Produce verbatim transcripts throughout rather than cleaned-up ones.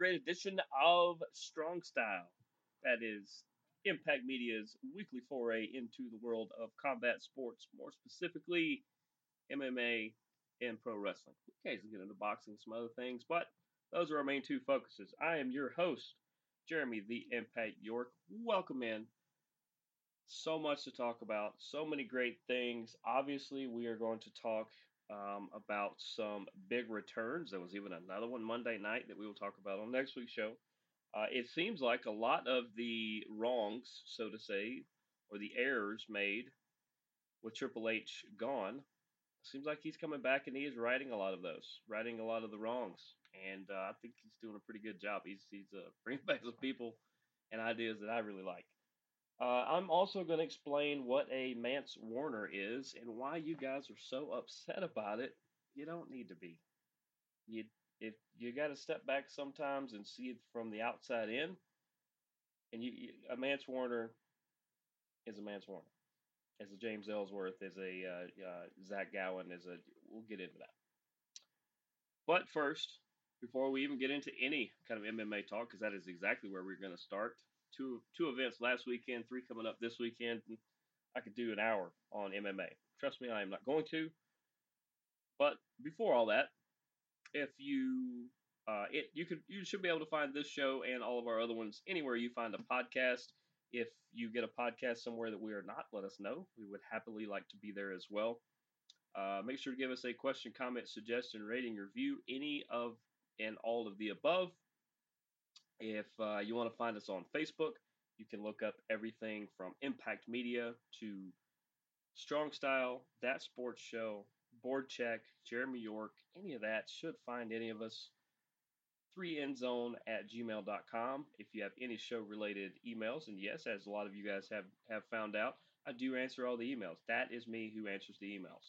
great edition of Strong Style. That is Impact Media's weekly foray into the world of combat sports, more specifically M M A and pro wrestling. We occasionally get into boxing and some other things, but those are our main two focuses. I am your host, Jeremy the Impact York. Welcome in. So much to talk about, so many great things. Obviously, we are going to talk um, about some big returns. There was even another one Monday night that we will talk about on next week's show. Uh, it seems like a lot of the wrongs, so to say, or the errors made with Triple H gone, seems like he's coming back and he is righting a lot of those, righting a lot of the wrongs. And uh, I think he's doing a pretty good job. He's he's uh, bringing back some people and ideas that I really like. Uh, I'm also going to explain what a Mance Warner is and why you guys are so upset about it. You don't need to be. You if you got to step back sometimes and see it from the outside in. And you, you a Mance Warner is a Mance Warner. As a James Ellsworth, as a uh, uh, Zach Gowen, as a we'll get into that. But first, before we even get into any kind of M M A talk, because that is exactly where we're going to start. Two two events last weekend, three coming up this weekend. I could do an hour on M M A. Trust me, I am not going to. But before all that, if you uh, it you could you should be able to find this show and all of our other ones anywhere you find a podcast. If you get a podcast somewhere that we are not, let us know. We would happily like to be there as well. Uh, make sure to give us a question, comment, suggestion, rating, review, any of and all of the above. If uh, you want to find us on Facebook, you can look up everything from Impact Media to Strong Style, That Sports Show, Board Check, Jeremy York, any of that should find any of us. three endzone at gmail dot com if you have any show related emails. And yes, as a lot of you guys have, have found out, I do answer all the emails. That is me who answers the emails.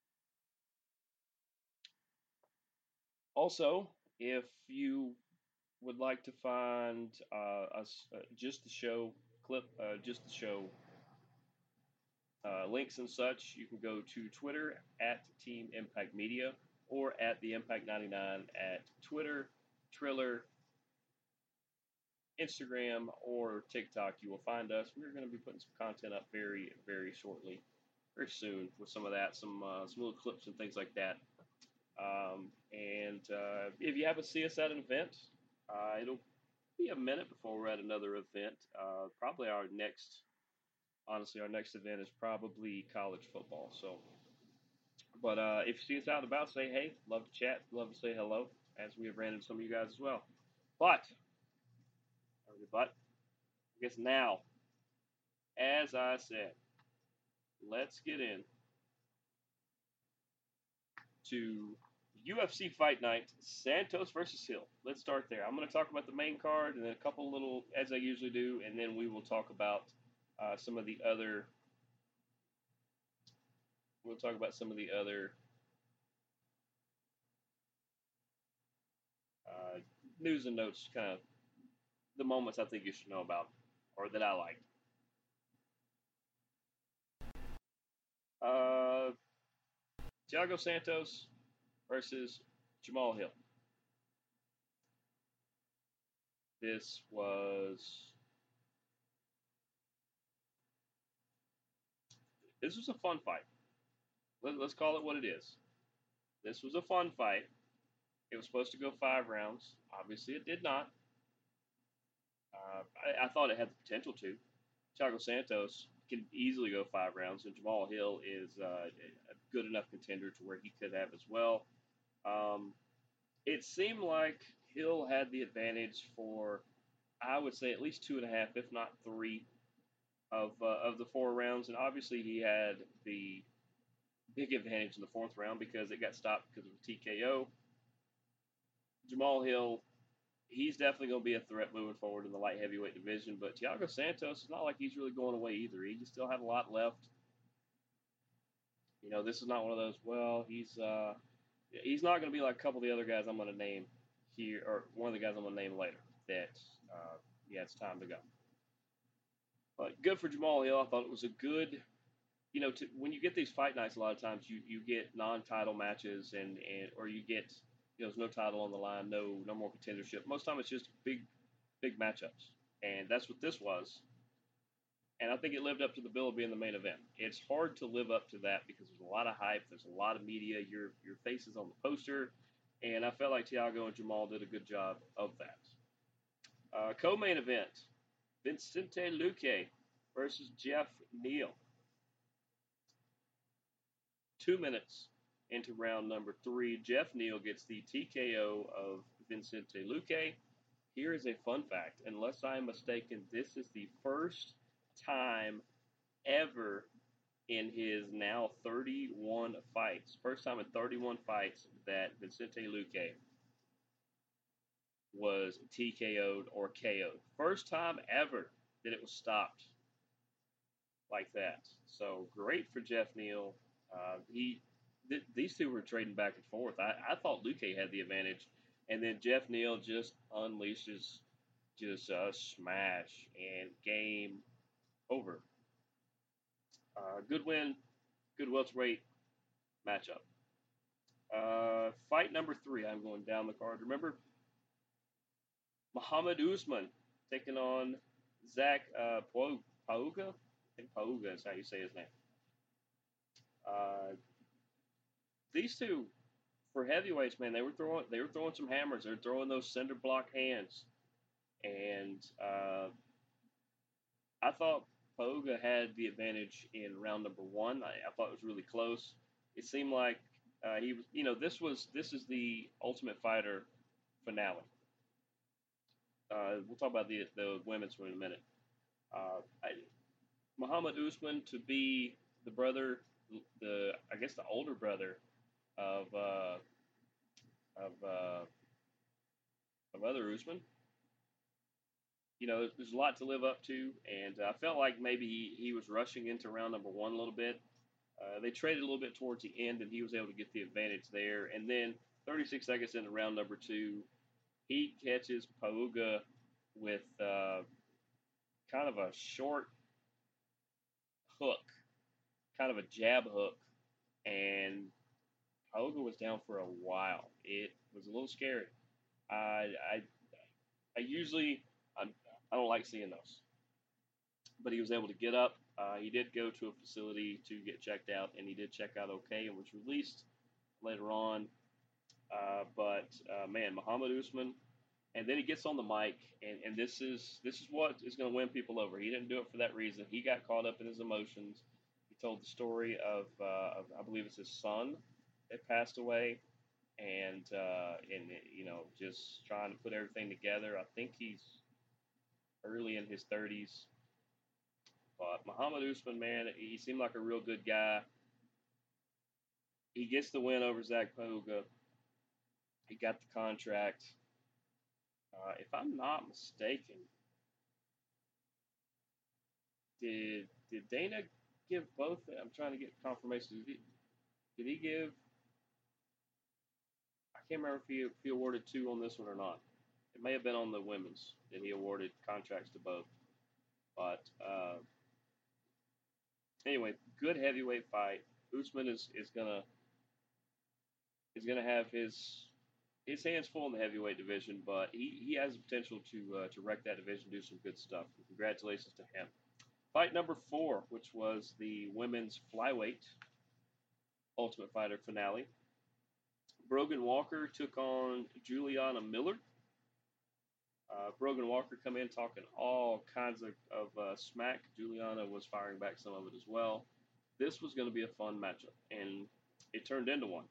Also, if you would like to find uh, us uh, just the show clip, uh, just the show uh, links and such, you can go to Twitter at Team Impact Media or at the Impact ninety-nine at Twitter, Triller, Instagram, or TikTok. You will find us. We're going to be putting some content up very, very shortly, very soon with some of that, some uh, some little clips and things like that. Um, and uh, if you haven't seen us at an event, uh, it'll be a minute before we're at another event. Uh, probably our next, honestly, our next event is probably college football. So, but uh, if you see us out and about, say hey. Love to chat. Love to say hello, as we have ran into some of you guys as well. But, but I guess now, as I said, let's get in to U F C Fight Night, Santos versus Hill. Let's start there. I'm going to talk about the main card and then a couple little, as I usually do, and then we will talk about uh, some of the other. We'll talk about some of the other uh, news and notes, kind of the moments I think you should know about, or that I liked. Uh, Thiago Santos versus Jamal Hill. This was this was a fun fight. Let, let's call it what it is. This was a fun fight. It was supposed to go five rounds. Obviously, it did not. Uh, I, I thought it had the potential to. Thiago Santos can easily go five rounds, and Jamal Hill is uh, a good enough contender to where he could have as well. Um, it seemed like Hill had the advantage for, I would say, at least two and a half, if not three, of uh, of the four rounds, and obviously he had the big advantage in the fourth round because it got stopped because of a T K O. Jamal Hill, he's definitely going to be a threat moving forward in the light heavyweight division. But Thiago Santos, is not like he's really going away either. He still had a lot left. You know, this is not one of those. Well, he's uh, he's not going to be like a couple of the other guys I'm going to name here, or one of the guys I'm going to name later. That uh, yeah, it's time to go. But good for Jamal Hill. I thought it was a good. You know, to, when you get these fight nights, a lot of times you, you get non-title matches and, and or you get You know, there's no title on the line, no no more contendership. Most time it's just big big matchups, and that's what this was. And I think it lived up to the bill of being the main event. It's hard to live up to that because there's a lot of hype, there's a lot of media, your your face is on the poster, and I felt like Thiago and Jamal did a good job of that. Uh, co-main event: Vicente Luque versus Jeff Neal. Two minutes into round number three, Jeff Neal gets the T K O of Vicente Luque. Here is a fun fact. Unless I'm mistaken, this is the first time ever in his now thirty-one fights, first time in thirty-one fights that Vicente Luque was T K O'd or K O'd. First time ever that it was stopped like that. So great for Jeff Neal. Uh, he th- these two were trading back and forth. I, I thought Luque had the advantage, and then Jeff Neal just unleashes just a smash and game over. Uh, good win, good welterweight matchup. Uh, fight number three. I'm going down the card. Remember, Muhammad Usman taking on Zach uh, Pauga. I think Pauga is how you say his name. Uh, these two for heavyweights, man, they were throwing they were throwing some hammers. They're throwing those cinder block hands, and uh, I thought Pauga had the advantage in round number one. I, I thought it was really close. It seemed like uh, he was, you know, this was this is the Ultimate Fighter finale. Uh, we'll talk about the the women's one in a minute. Uh, I, Muhammad Usman to be the brother, the I guess the older brother of uh, of uh, of other Usman. You know, there's, there's a lot to live up to, and I felt like maybe he, he was rushing into round number one a little bit. Uh, they traded a little bit towards the end, and he was able to get the advantage there. And then thirty-six seconds into round number two, he catches Pauga with uh, kind of a short hook, kind of a jab hook, and Pauga was down for a while. It was a little scary. I I, I usually I'm, I don't like seeing those, but he was able to get up. Uh, he did go to a facility to get checked out, and he did check out okay and was released later on. Uh, but uh, man, Muhammad Usman, and then he gets on the mic, and, and this is this is what is going to win people over. He didn't do it for that reason. He got caught up in his emotions. He told the story of, uh, of I believe it's his son that passed away, and uh, and you know just trying to put everything together. I think he's early in his thirties. But Muhammad Usman, man, he seemed like a real good guy. He gets the win over Zach Pauga. He got the contract. Uh, if I'm not mistaken, did did Dana give both? I'm trying to get confirmation. Did he, did he give? I can't remember if he, if he awarded two on this one or not. It may have been on the women's that he awarded contracts to both. But uh, anyway, good heavyweight fight. Usman is, is gonna is gonna have his his hands full in the heavyweight division, but he, he has the potential to uh, to wreck that division, do some good stuff. And congratulations to him. Fight number four, which was the women's flyweight Ultimate Fighter finale. Brogan Walker took on Juliana Miller. Uh, Brogan Walker come in talking all kinds of, of uh, smack. Juliana was firing back some of it as well. This was going to be a fun matchup, and it turned into one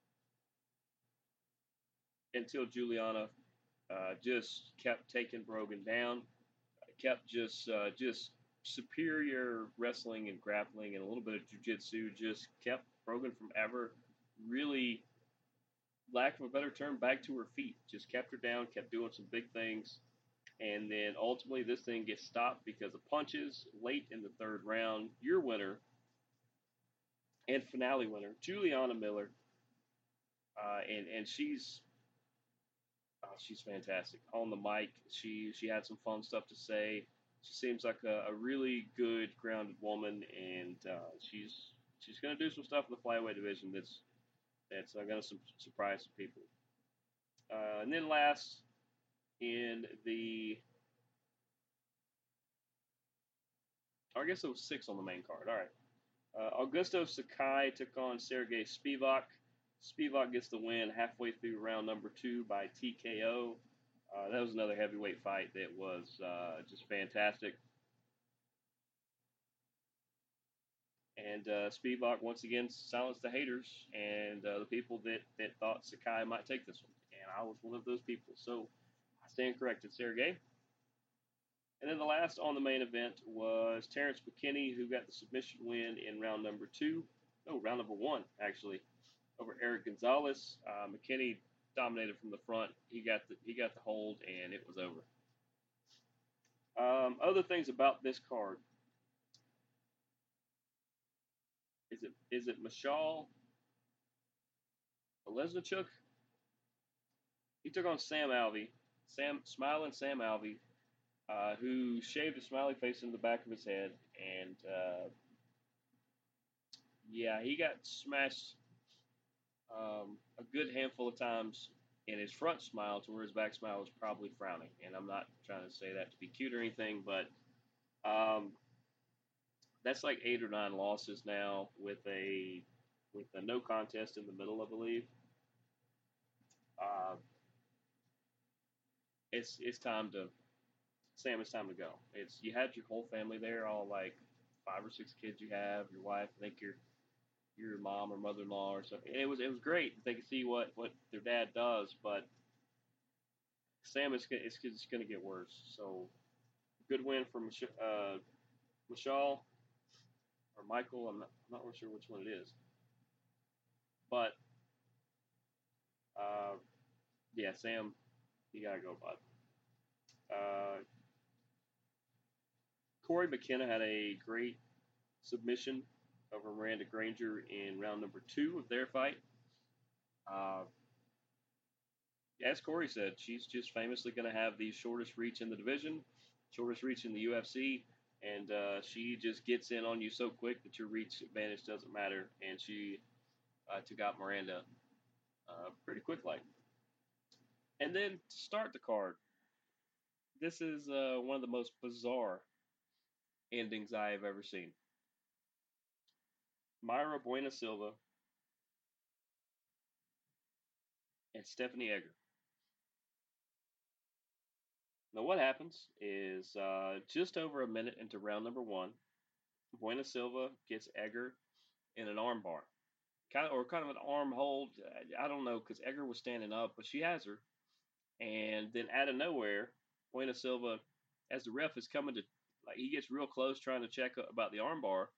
until Juliana uh, just kept taking Brogan down, kept just uh, just superior wrestling and grappling and a little bit of jiu-jitsu, just kept Brogan from ever really, lack of a better term, back to her feet. Just kept her down, kept doing some big things. And then ultimately this thing gets stopped because of punches late in the third round. Your winner and finale winner, Juliana Miller. Uh, and, and she's oh, she's fantastic. On the mic, she she had some fun stuff to say. She seems like a, a really good, grounded woman, and uh, she's she's going to do some stuff in the flyweight division that's that's uh, going to su- surprise some people. Uh, and then last in the, or I guess it was six on the main card. All right. Uh, Augusto Sakai took on Sergey Spivak. Spivak gets the win halfway through round number two by T K O. Uh, that was another heavyweight fight that was uh, just fantastic. And uh, Spivak once again silenced the haters and uh, the people that, that thought Sakai might take this one. And I was one of those people. So I stand corrected, Sergey. And then the last on the main event was Terrence McKinney, who got the submission win in round number two. No, round number one, actually, over Eric Gonzalez. Uh, McKinney dominated from the front. He got the he got the hold, and it was over. Um, other things about this card. Is it is it Mashal Lesnichuk? He took on Sam Alvey, Sam smiling Sam Alvey, uh, who shaved a smiley face in the back of his head, and uh, yeah, he got smashed um, a good handful of times in his front smile to where his back smile was probably frowning. And I'm not trying to say that to be cute or anything, but um, that's like eight or nine losses now with a with a no contest in the middle, I believe. Uh, it's it's time to Sam. It's time to go. It's you had your whole family there, all like five or six kids you have, your wife. I think your your mom or mother-in-law or something. And it was it was great. They could see what what their dad does, but Sam is it's, it's going to get worse. So good win for Mich- uh, Michelle or Michael. I'm not, I'm not really sure which one it is, but uh, yeah, Sam, you gotta go, bud. Uh, Corey McKenna had a great submission over Miranda Granger in round number two of their fight. Uh, as Corey said, she's just famously going to have the shortest reach in the division, shortest reach in the U F C, and uh, she just gets in on you so quick that your reach advantage doesn't matter. And she uh, took out Miranda uh, pretty quick, like. And then to start the card, this is uh, one of the most bizarre endings I have ever seen. Myra Buena Silva and Stephanie Egger. Now, what happens is uh, just over a minute into round number one, Buena Silva gets Egger in an armbar, kind of, or kind of an arm hold. I don't know because Egger was standing up, but she has her. And then out of nowhere, Buena Silva, as the ref is coming to, like he gets real close trying to check about the armbar.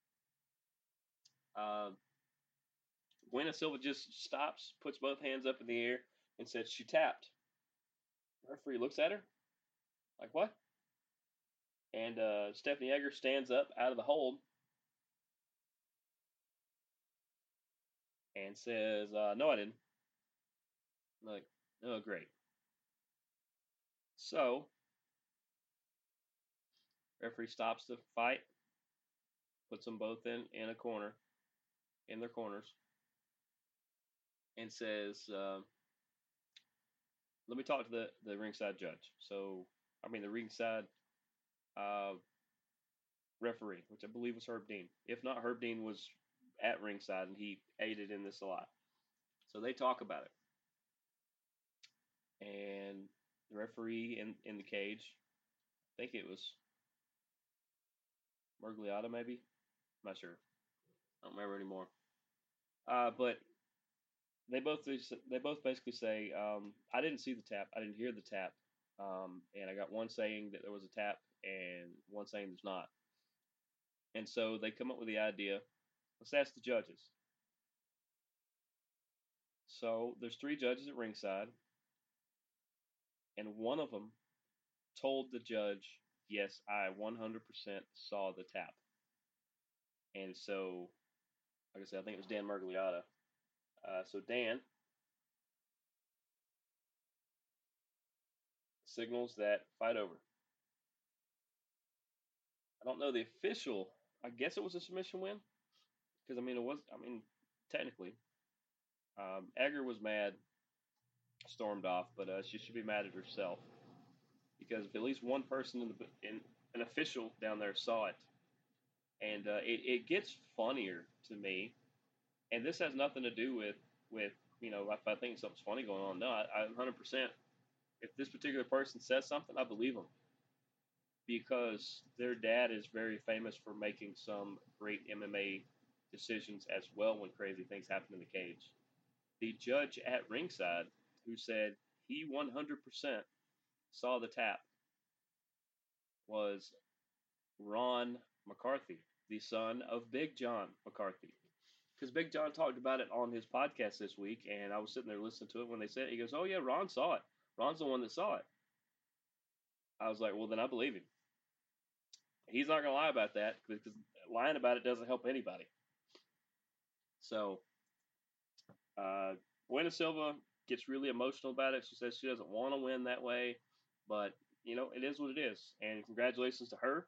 Uh, Buena Silva just stops, puts both hands up in the air, and says she tapped. The referee looks at her, like what? And uh, Stephanie Egger stands up out of the hold and says, uh, "No, I didn't." I'm like, oh, great. So, referee stops the fight, puts them both in in a corner, in their corners, and says, uh, "Let me talk to the the ringside judge." So, I mean, the ringside uh, referee, which I believe was Herb Dean. If not, Herb Dean was at ringside and he aided in this a lot. So they talk about it, and the referee in in the cage, I think it was Mergliotta, maybe. I'm not sure. I don't remember anymore. Uh, but they both they both basically say, um, "I didn't see the tap. I didn't hear the tap." Um, and I got one saying that there was a tap and one saying there's not. And so they come up with the idea, let's ask the judges. So there's three judges at ringside, and one of them told the judge, yes, I one hundred percent saw the tap. And so, like I said, I think it was Dan Mergliotta. Uh, so Dan signals that fight over. I don't know the official. I guess it was a submission win because I mean it was. I mean technically, um, Egger was mad stormed off, but uh, she should be mad at herself because if at least one person in the in an official down there saw it, and uh, it it gets funnier to me, and this has nothing to do with with you know if I think something's funny going on. No, I, I one hundred percent. If this particular person says something, I believe them because their dad is very famous for making some great M M A decisions as well when crazy things happen in the cage. The judge at ringside who said he one hundred percent saw the tap was Ron McCarthy, the son of Big John McCarthy. Because Big John talked about it on his podcast this week, and I was sitting there listening to it when they said it. He goes, "Oh yeah, Ron saw it. Ron's the one that saw it." I was like, "Well, then I believe him. He's not gonna lie about that because lying about it doesn't help anybody." So, uh, Buena Silva gets really emotional about it. She says she doesn't want to win that way, but you know it is what it is. And congratulations to her.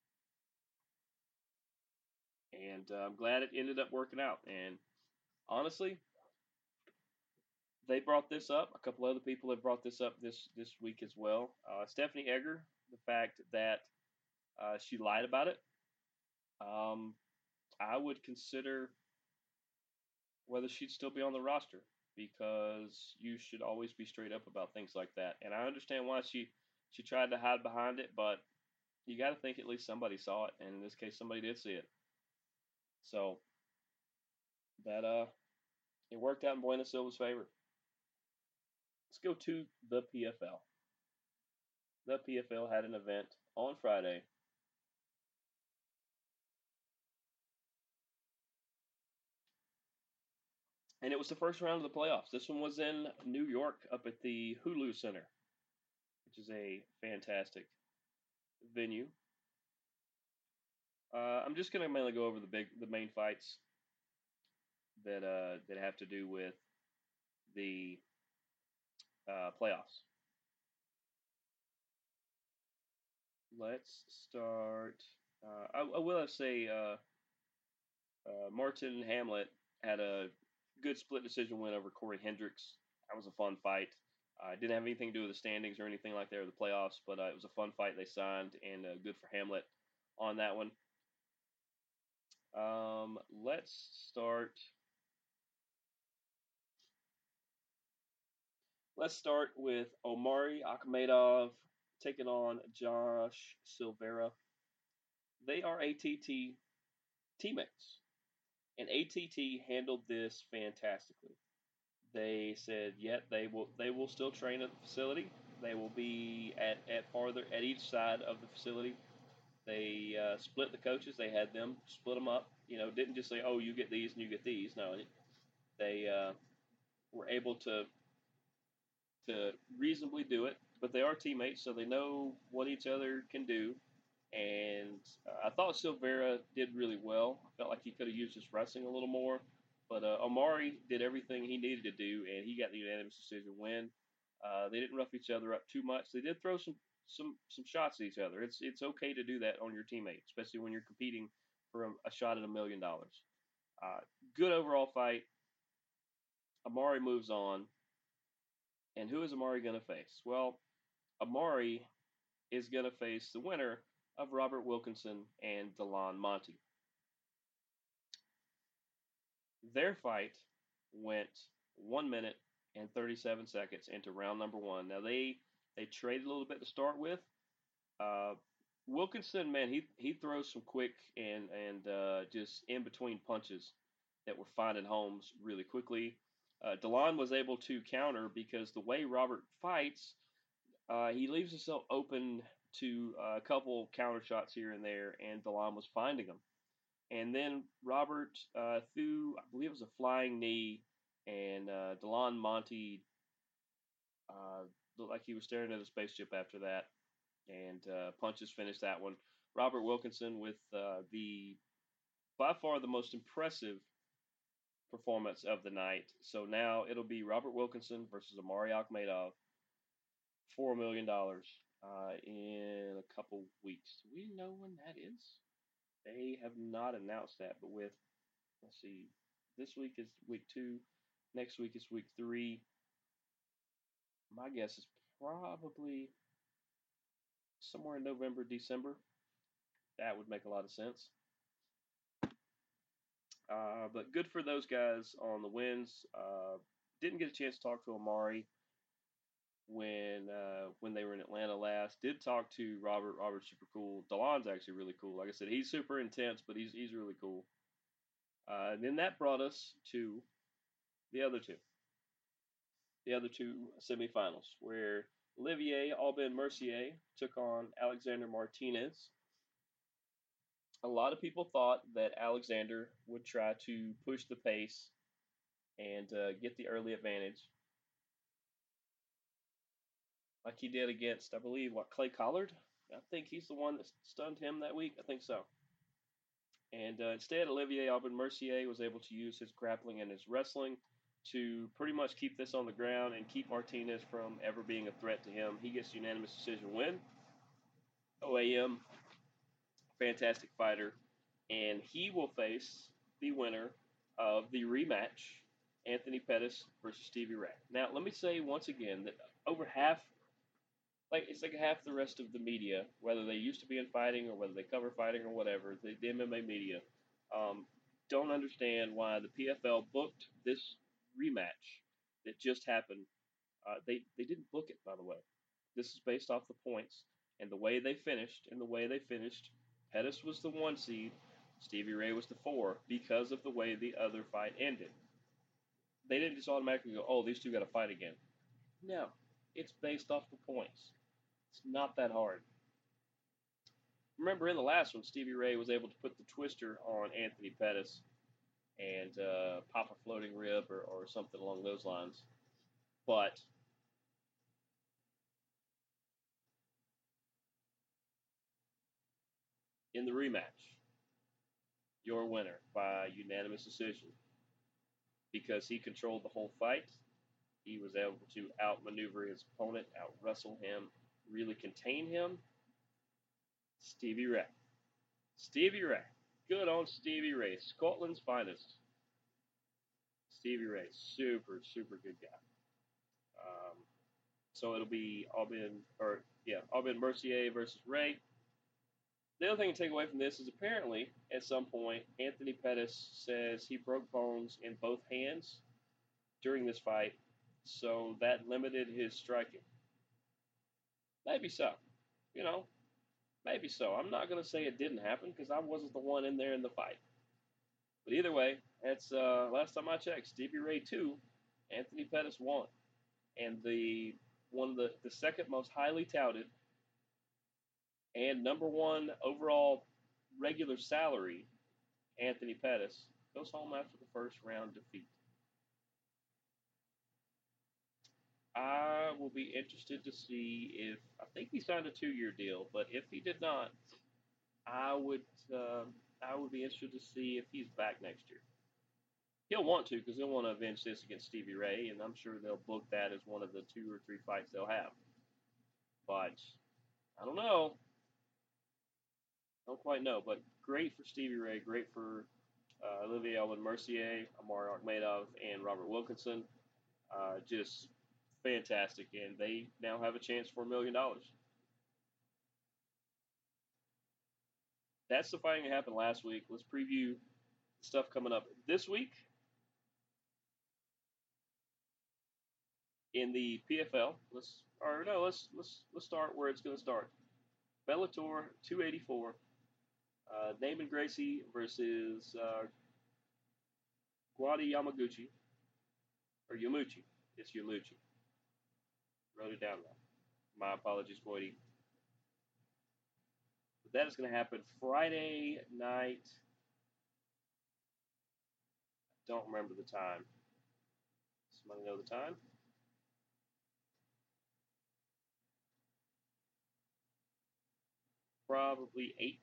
And uh, I'm glad it ended up working out. And honestly, they brought this up. A couple other people have brought this up this this week as well. Uh, Stephanie Egger, the fact that uh, she lied about it. Um, I would consider whether she'd still be on the roster because you should always be straight up about things like that. And I understand why she she tried to hide behind it, but you got to think at least somebody saw it, and in this case, somebody did see it. So that uh, it worked out in Buena Silva's favor. Let's go to the P F L. The P F L had an event on Friday. And it was the first round of the playoffs. This one was in New York up at the Hulu Center, which is a fantastic venue. Uh, I'm just going to mainly go over the big, the main fights that uh, that have to do with the uh, playoffs. Let's start. Uh, I, I will say uh, uh, Martin Hamlet had a good split decision win over Corey Hendricks. That was a fun fight. Uh, it didn't have anything to do with the standings or anything like that or the playoffs, but uh, it was a fun fight they signed, and uh, good for Hamlet on that one. Um, let's start. Let's start with Omari Akhmedov taking on Josh Silveira. They are A T T teammates, and A T T handled this fantastically. They said, "Yet yeah, they will they will still train at the facility. They will be at at farther at each side of the facility. They uh, split the coaches. They had them split them up. You know, didn't just say, "Oh, you get these and you get these." No, they uh, were able to to reasonably do it. But they are teammates, so they know what each other can do. And uh, I thought Silveira did really well. I felt like he could have used his wrestling a little more. But uh, Omari did everything he needed to do, and he got the unanimous decision win. Uh, they didn't rough each other up too much. They did throw some some some shots at each other. It's it's okay to do that on your teammate, especially when you're competing for a, a shot at a million dollars. Uh, good overall fight. Amari moves on, and who is Amari going to face? Well, Amari is going to face the winner of Robert Wilkinson and Delon Monte. Their fight went one minute and thirty-seven seconds into round number one. Now they they traded a little bit to start with. Uh, Wilkinson, man, he he throws some quick and and uh, just in between punches that were finding homes really quickly. Uh, Delon was able to counter because the way Robert fights, uh, he leaves himself open to uh, a couple counter shots here and there, and Delon was finding them. And then Robert uh, threw, I believe it was a flying knee, and uh, Delon Monte uh, looked like he was staring at a spaceship after that, and uh, punches finished that one. Robert Wilkinson with uh, the by far the most impressive performance of the night. So now it'll be Robert Wilkinson versus Amari Akhmedov, four million dollars uh, in a couple weeks. Do we know when that is? They have not announced that, but with let's see, this week is week two, next week is week three. My guess is probably somewhere in November, December. That would make a lot of sense. Uh, but good for those guys on the wins. Uh, didn't get a chance to talk to Amari when uh, when they were in Atlanta last. Did talk to Robert. Robert's super cool. Delon's actually really cool. Like I said, he's super intense, but he's he's really cool. Uh, and then that brought us to the other two, the other two semifinals, where Olivier Aubin Mercier took on Alexander Martinez. A lot of people thought that Alexander would try to push the pace and uh, get the early advantage, like he did against, I believe, what Clay Collard. I think he's the one that stunned him that week. I think so. And uh, instead, Olivier Aubin Mercier was able to use his grappling and his wrestling to pretty much keep this on the ground and keep Martinez from ever being a threat to him. He gets unanimous decision win. O A M, fantastic fighter, and he will face the winner of the rematch, Anthony Pettis versus Stevie Ray. Now, let me say once again that over half, like it's like half the rest of the media, whether they used to be in fighting or whether they cover fighting or whatever, the, the M M A media, um, don't understand why the P F L booked this rematch that just happened. Uh, they they didn't book it, by the way. This is based off the points and the way they finished. And the way they finished, Pettis was the one seed, Stevie Ray was the four because of the way the other fight ended. They didn't just automatically go, "Oh, these two got to fight again." No, it's based off the points. It's not that hard. Remember in the last one, Stevie Ray was able to put the twister on Anthony Pettis and uh, pop a floating rib or, or something along those lines. But in the rematch, your winner by unanimous decision because he controlled the whole fight. He was able to outmaneuver his opponent, out wrestle him, really contain him. Stevie Ray. Stevie Ray. Good on Stevie Ray. Scotland's finest. Stevie Ray. Super, super good guy. Um, so it'll be Aubin, or yeah, Aubin Mercier versus Ray. The other thing to take away from this is apparently at some point Anthony Pettis says he broke bones in both hands during this fight, so that limited his striking. Maybe so. You know, maybe so. I'm not going to say it didn't happen because I wasn't the one in there in the fight. But either way, that's uh, last time I checked. Stevie Ray two, Anthony Pettis one, and the one of the, the second most highly touted and number one overall regular salary, Anthony Pettis, goes home after the first round defeat. I will be interested to see if I think he signed a two-year deal, but if he did not, I would um, I would be interested to see if he's back next year. He'll want to because he'll want to avenge this against Stevie Ray, and I'm sure they'll book that as one of the two or three fights they'll have. But I don't know. Don't quite know. But great for Stevie Ray. Great for uh, Olivier Aubin Mercier, Amar Akhmedov, and Robert Wilkinson. Uh, just fantastic, and they now have a chance for a million dollars. That's the fighting that happened last week. Let's preview stuff coming up this week in the P F L. Let's or no, let's let's let's start where it's going to start. Bellator two eighty-four. Uh, Naaman Gracie versus uh, Guadi Yamaguchi or Yamuchi. It's Yamuchi. Wrote it down wrong. My apologies, Guadi. But that is going to happen Friday night. Don't remember the time. Somebody know the time? Probably eight.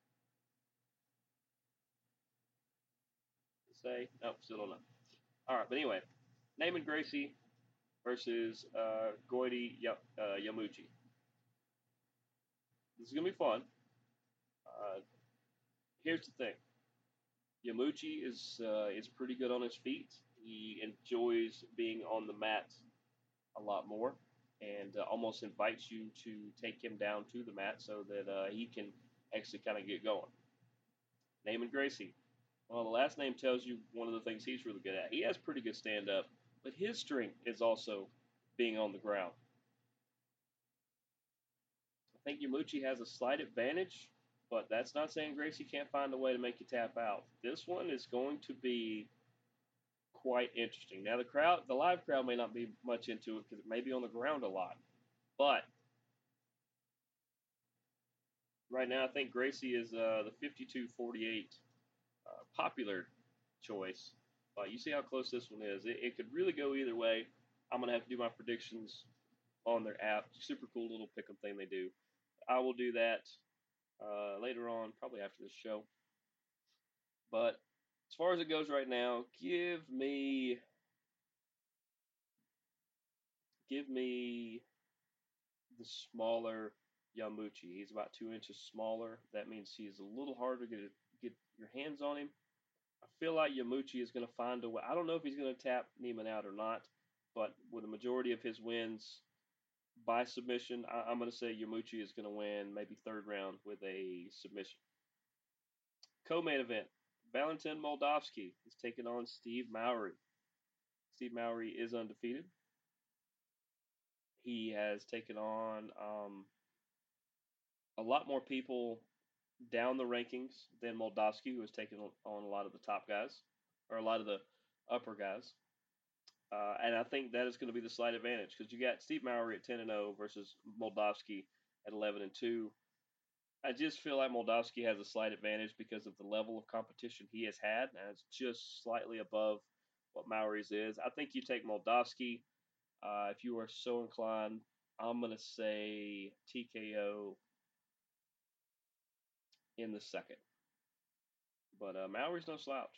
Say no, still don't know. All right, but anyway, Naaman Gracie versus uh, Goiti y- uh, Yamuchi. This is gonna be fun. Uh, here's the thing: Yamuchi is uh, is pretty good on his feet. He enjoys being on the mat a lot more. and uh, almost invites you to take him down to the mat so that uh, he can actually kind of get going. Naaman Gracie. Well, the last name tells you one of the things he's really good at. He has pretty good stand up, but his strength is also being on the ground. I think Yamuchi has a slight advantage, but that's not saying Gracie can't find a way to make you tap out. This one is going to be quite interesting. Now, the crowd, the live crowd may not be much into it because it may be on the ground a lot, but right now I think Gracie is uh, the fifty-two forty-eight uh, popular choice. Uh, you see how close this one is. It, it could really go either way. I'm going to have to do my predictions on their app. Super cool little pick 'em thing they do. I will do that uh, later on, probably after this show. But as far as it goes right now, give me give me the smaller Yamuchi. He's about two inches smaller. That means he's a little harder to get get your hands on him. I feel like Yamuchi is going to find a way. I don't know if he's going to tap Neiman out or not, but with the majority of his wins by submission, I, I'm going to say Yamuchi is going to win maybe third round with a submission. Co-main event: Valentin Moldavsky is taking on Steve Mowry. Steve Mowry is undefeated. He has taken on um, a lot more people down the rankings than Moldavsky, who has taken on a lot of the top guys or a lot of the upper guys. Uh, and I think that is going to be the slight advantage because you got Steve Mowry at ten and zero versus Moldavsky at eleven and two. I just feel like Moldavsky has a slight advantage because of the level of competition he has had, and it's just slightly above what Mowry's is. I think you take Moldavsky uh, if you are so inclined. I'm going to say T K O in the second, but uh, Mowry's no slouch.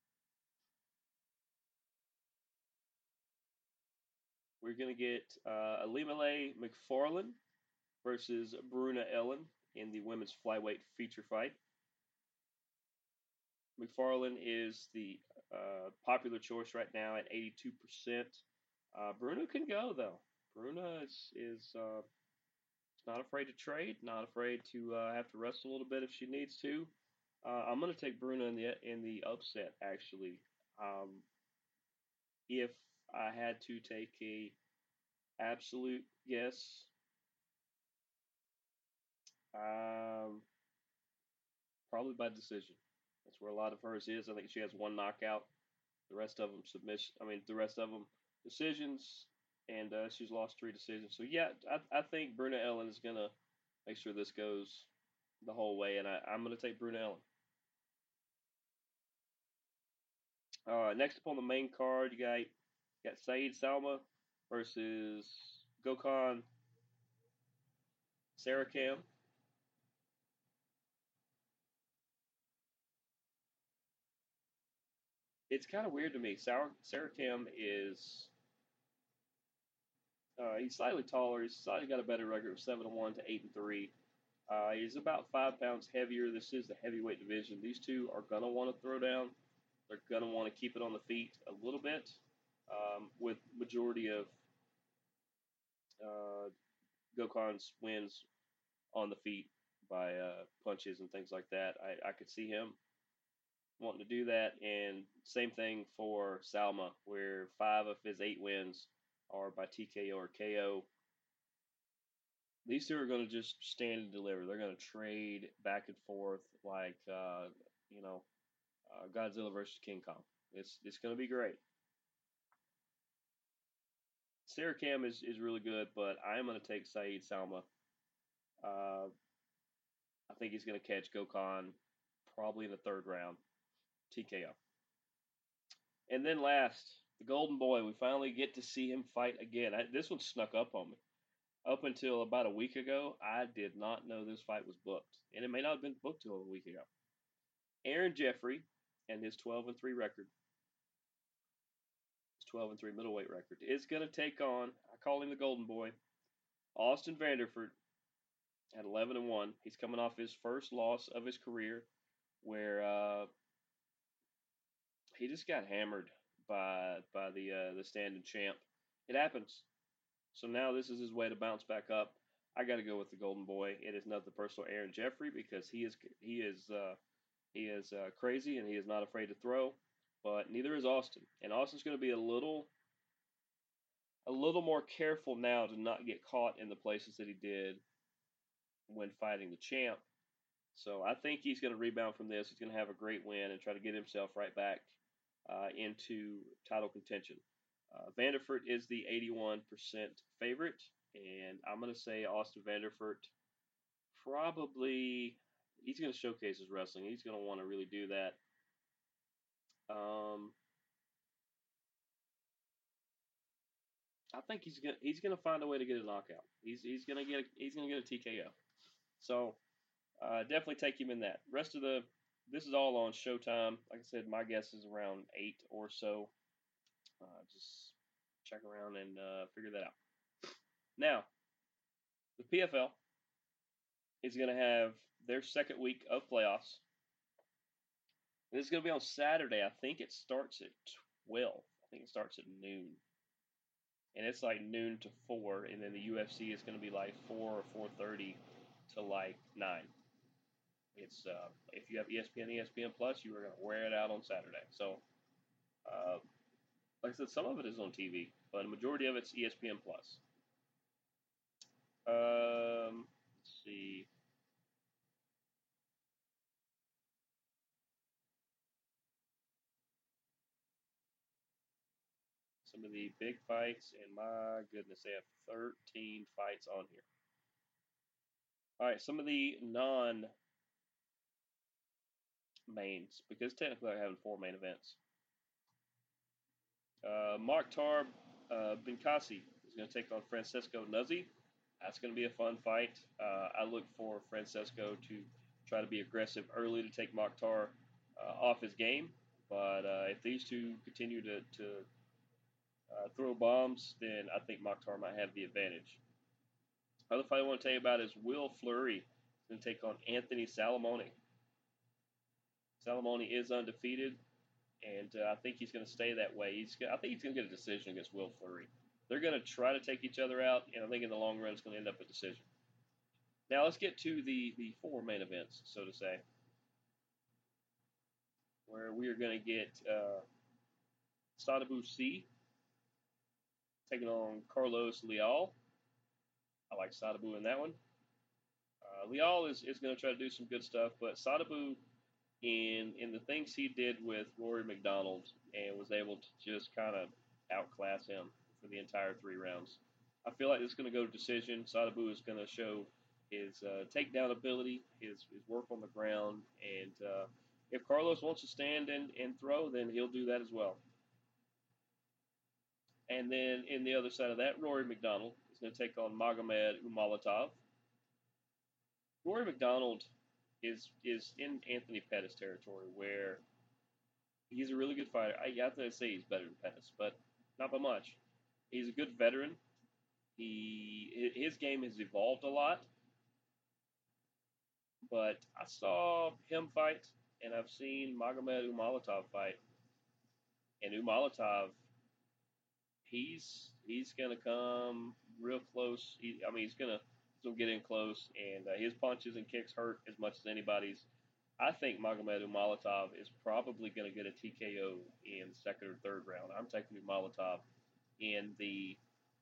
We're going to get uh, Alimale McFarlane versus Bruna Ellen in the women's flyweight feature fight. McFarlane is the uh, popular choice right now at eighty-two percent. Uh, Bruna can go though. Bruna is is uh, not afraid to trade, not afraid to uh, have to wrestle a little bit if she needs to. Uh, I'm going to take Bruna in the in the upset actually. Um, if I had to take a absolute guess, um, probably by decision. That's where a lot of hers is. I think she has one knockout. The rest of them submission. I mean, the rest of them decisions, and uh, she's lost three decisions. So yeah, I, I think Bruna Ellen is gonna make sure this goes the whole way, and I, I'm gonna take Bruna Ellen. Uh, next up on the main card, you got you got Saeed Salma versus Gokhan Sarakam. It's kind of weird to me. Sarah Sarakam is uh, he's slightly taller. He's slightly got a better record of seven and one to eight and three. Uh, he's about five pounds heavier. This is the heavyweight division. These two are gonna want to throw down. They're gonna want to keep it on the feet a little bit. Um, with majority of uh, Gokhan's wins on the feet by uh, punches and things like that. I, I could see him wanting to do that. And same thing for Salma, where five of his eight wins are by T K O or K O. These two are going to just stand and deliver. They're going to trade back and forth like, uh, you know, uh, Godzilla versus King Kong. It's it's going to be great. Sarah Cam is, is really good, but I'm going to take Saeed Salma. Uh, I think he's going to catch Gokhan probably in the third round. T K O. And then last, the Golden Boy. We finally get to see him fight again. I, this one snuck up on me. Up until about a week ago, I did not know this fight was booked, and it may not have been booked till a week ago. Aaron Jeffrey and his twelve and three record, his twelve and three middleweight record, is going to take on. I call him the Golden Boy, Austin Vanderford at eleven and one. He's coming off his first loss of his career, where uh, he just got hammered by by the uh, the standing champ. It happens. So now this is his way to bounce back up. I got to go with the Golden Boy. It is nothing personal, Aaron Jeffrey, because he is he is uh, he is uh, crazy and he is not afraid to throw. But neither is Austin, and Austin's going to be a little a little more careful now to not get caught in the places that he did when fighting the champ. So I think he's going to rebound from this. He's going to have a great win and try to get himself right back uh, into title contention. Uh, Vanderford is the eighty-one percent favorite, and I'm going to say Austin Vanderford probably he's going to showcase his wrestling. He's going to want to really do that. Um, I think he's going he's going to find a way to get a knockout. He's he's going to get a, he's going to get a T K O. So uh, definitely take him in that. Rest of the this is all on Showtime. Like I said, my guess is around eight or so. Uh, just check around and uh, figure that out. Now, the P F L is going to have their second week of playoffs. This is going to be on Saturday. I think it starts at twelve. I think it starts at noon. And it's like noon to four, and then the U F C is going to be like four or four thirty to like nine. It's uh, if you have E S P N, E S P N Plus, you are going to wear it out on Saturday. So, uh, like I said, some of it is on T V, but the majority of it's E S P N Plus. Um, let's see. Some of the big fights, and my goodness, they have thirteen fights on here. All right, some of the non mains, because technically they're having four main events. Uh, Mokhtar uh, Binkasi is going to take on Francesco Nuzzi. That's going to be a fun fight. Uh, I look for Francesco to try to be aggressive early to take Mokhtar uh, off his game. But uh, if these two continue to, to uh, throw bombs, then I think Mokhtar might have the advantage. Other fight I want to tell you about is Will Fleury. He's going to take on Anthony Salamone. Salamone is undefeated, and uh, I think he's going to stay that way. He's, I think he's going to get a decision against Will Fleury. They're going to try to take each other out, and I think in the long run it's going to end up a decision. Now let's get to the the four main events, so to say, where we are going to get uh, Sadabu C taking on Carlos Leal. I like Sadabu in that one. Uh, Leal is, is going to try to do some good stuff, but Sadabu in in the things he did with Rory McDonald and was able to just kind of outclass him for the entire three rounds. I feel like this is going to go to decision. Sadabu is going to show his uh, takedown ability, his, his work on the ground, and uh, if Carlos wants to stand and, and throw, then he'll do that as well. And then in the other side of that, Rory McDonald is going to take on Magomed Umalatov. Rory McDonald is is in Anthony Pettis territory where he's a really good fighter. I have to say he's better than Pettis, but not by much. He's a good veteran. He his game has evolved a lot, but I saw him fight, and I've seen Magomed Umalatov fight, and Umalatov, he's he's gonna come real close. He, I mean, he's gonna he's gonna get in close, and uh, his punches and kicks hurt as much as anybody's. I think Magomed Umalatov is probably going to get a T K O in the second or third round. I'm taking Umalatov in the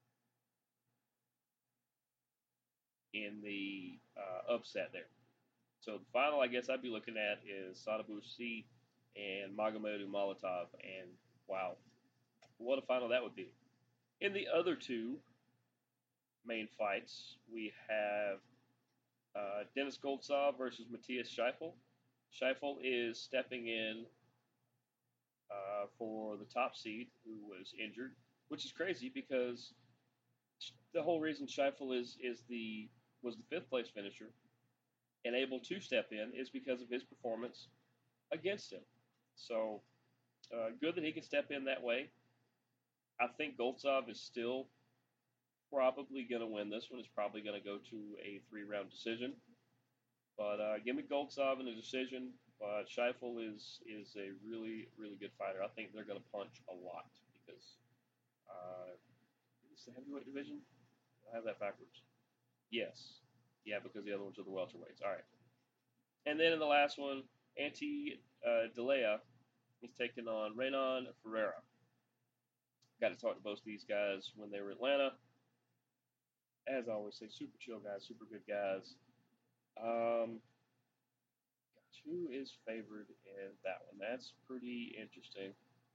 in the uh, upset there. So the final, I guess I'd be looking at is Sadabu C and Magomed Umalatov, and wow, what a final that would be. In the other two main fights, we have uh, Dennis Goltsov versus Matthias Scheifele. Scheifele is stepping in uh, for the top seed who was injured, which is crazy because the whole reason Scheifele is is the was the fifth place finisher and able to step in is because of his performance against him. So uh, good that he can step in that way. I think Goltsov is still probably going to win this one. It's probably going to go to a three round decision. But uh, give me Goltsov in a decision. But Scheifele is is a really really good fighter. I think they're going to punch a lot because uh, it's the heavyweight division. I have that backwards. Yes. Yeah, because the other ones are the welterweights. All right. And then in the last one, Anti uh, Delea is taking on Renan Ferreira. Got to talk to both of these guys when they were in Atlanta. As I always say, super chill guys, super good guys. Um, gosh, who is favored in that one? That's pretty interesting.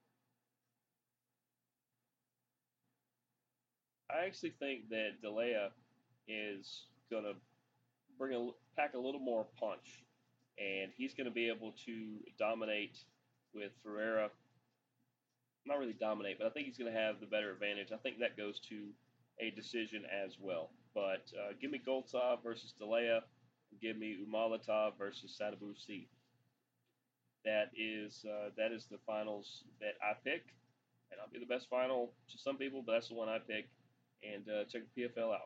I actually think that Delea is gonna bring a pack a little more punch, and he's gonna be able to dominate with Ferreira. Not really dominate, but I think he's gonna have the better advantage. I think that goes to a decision as well. But uh, give me Goltsov versus Delea. Give me Umalatov versus Sadabusi. That is uh, that is the finals that I pick, and I'll be the best final to some people, but that's the one I pick. And uh, check the P F L out,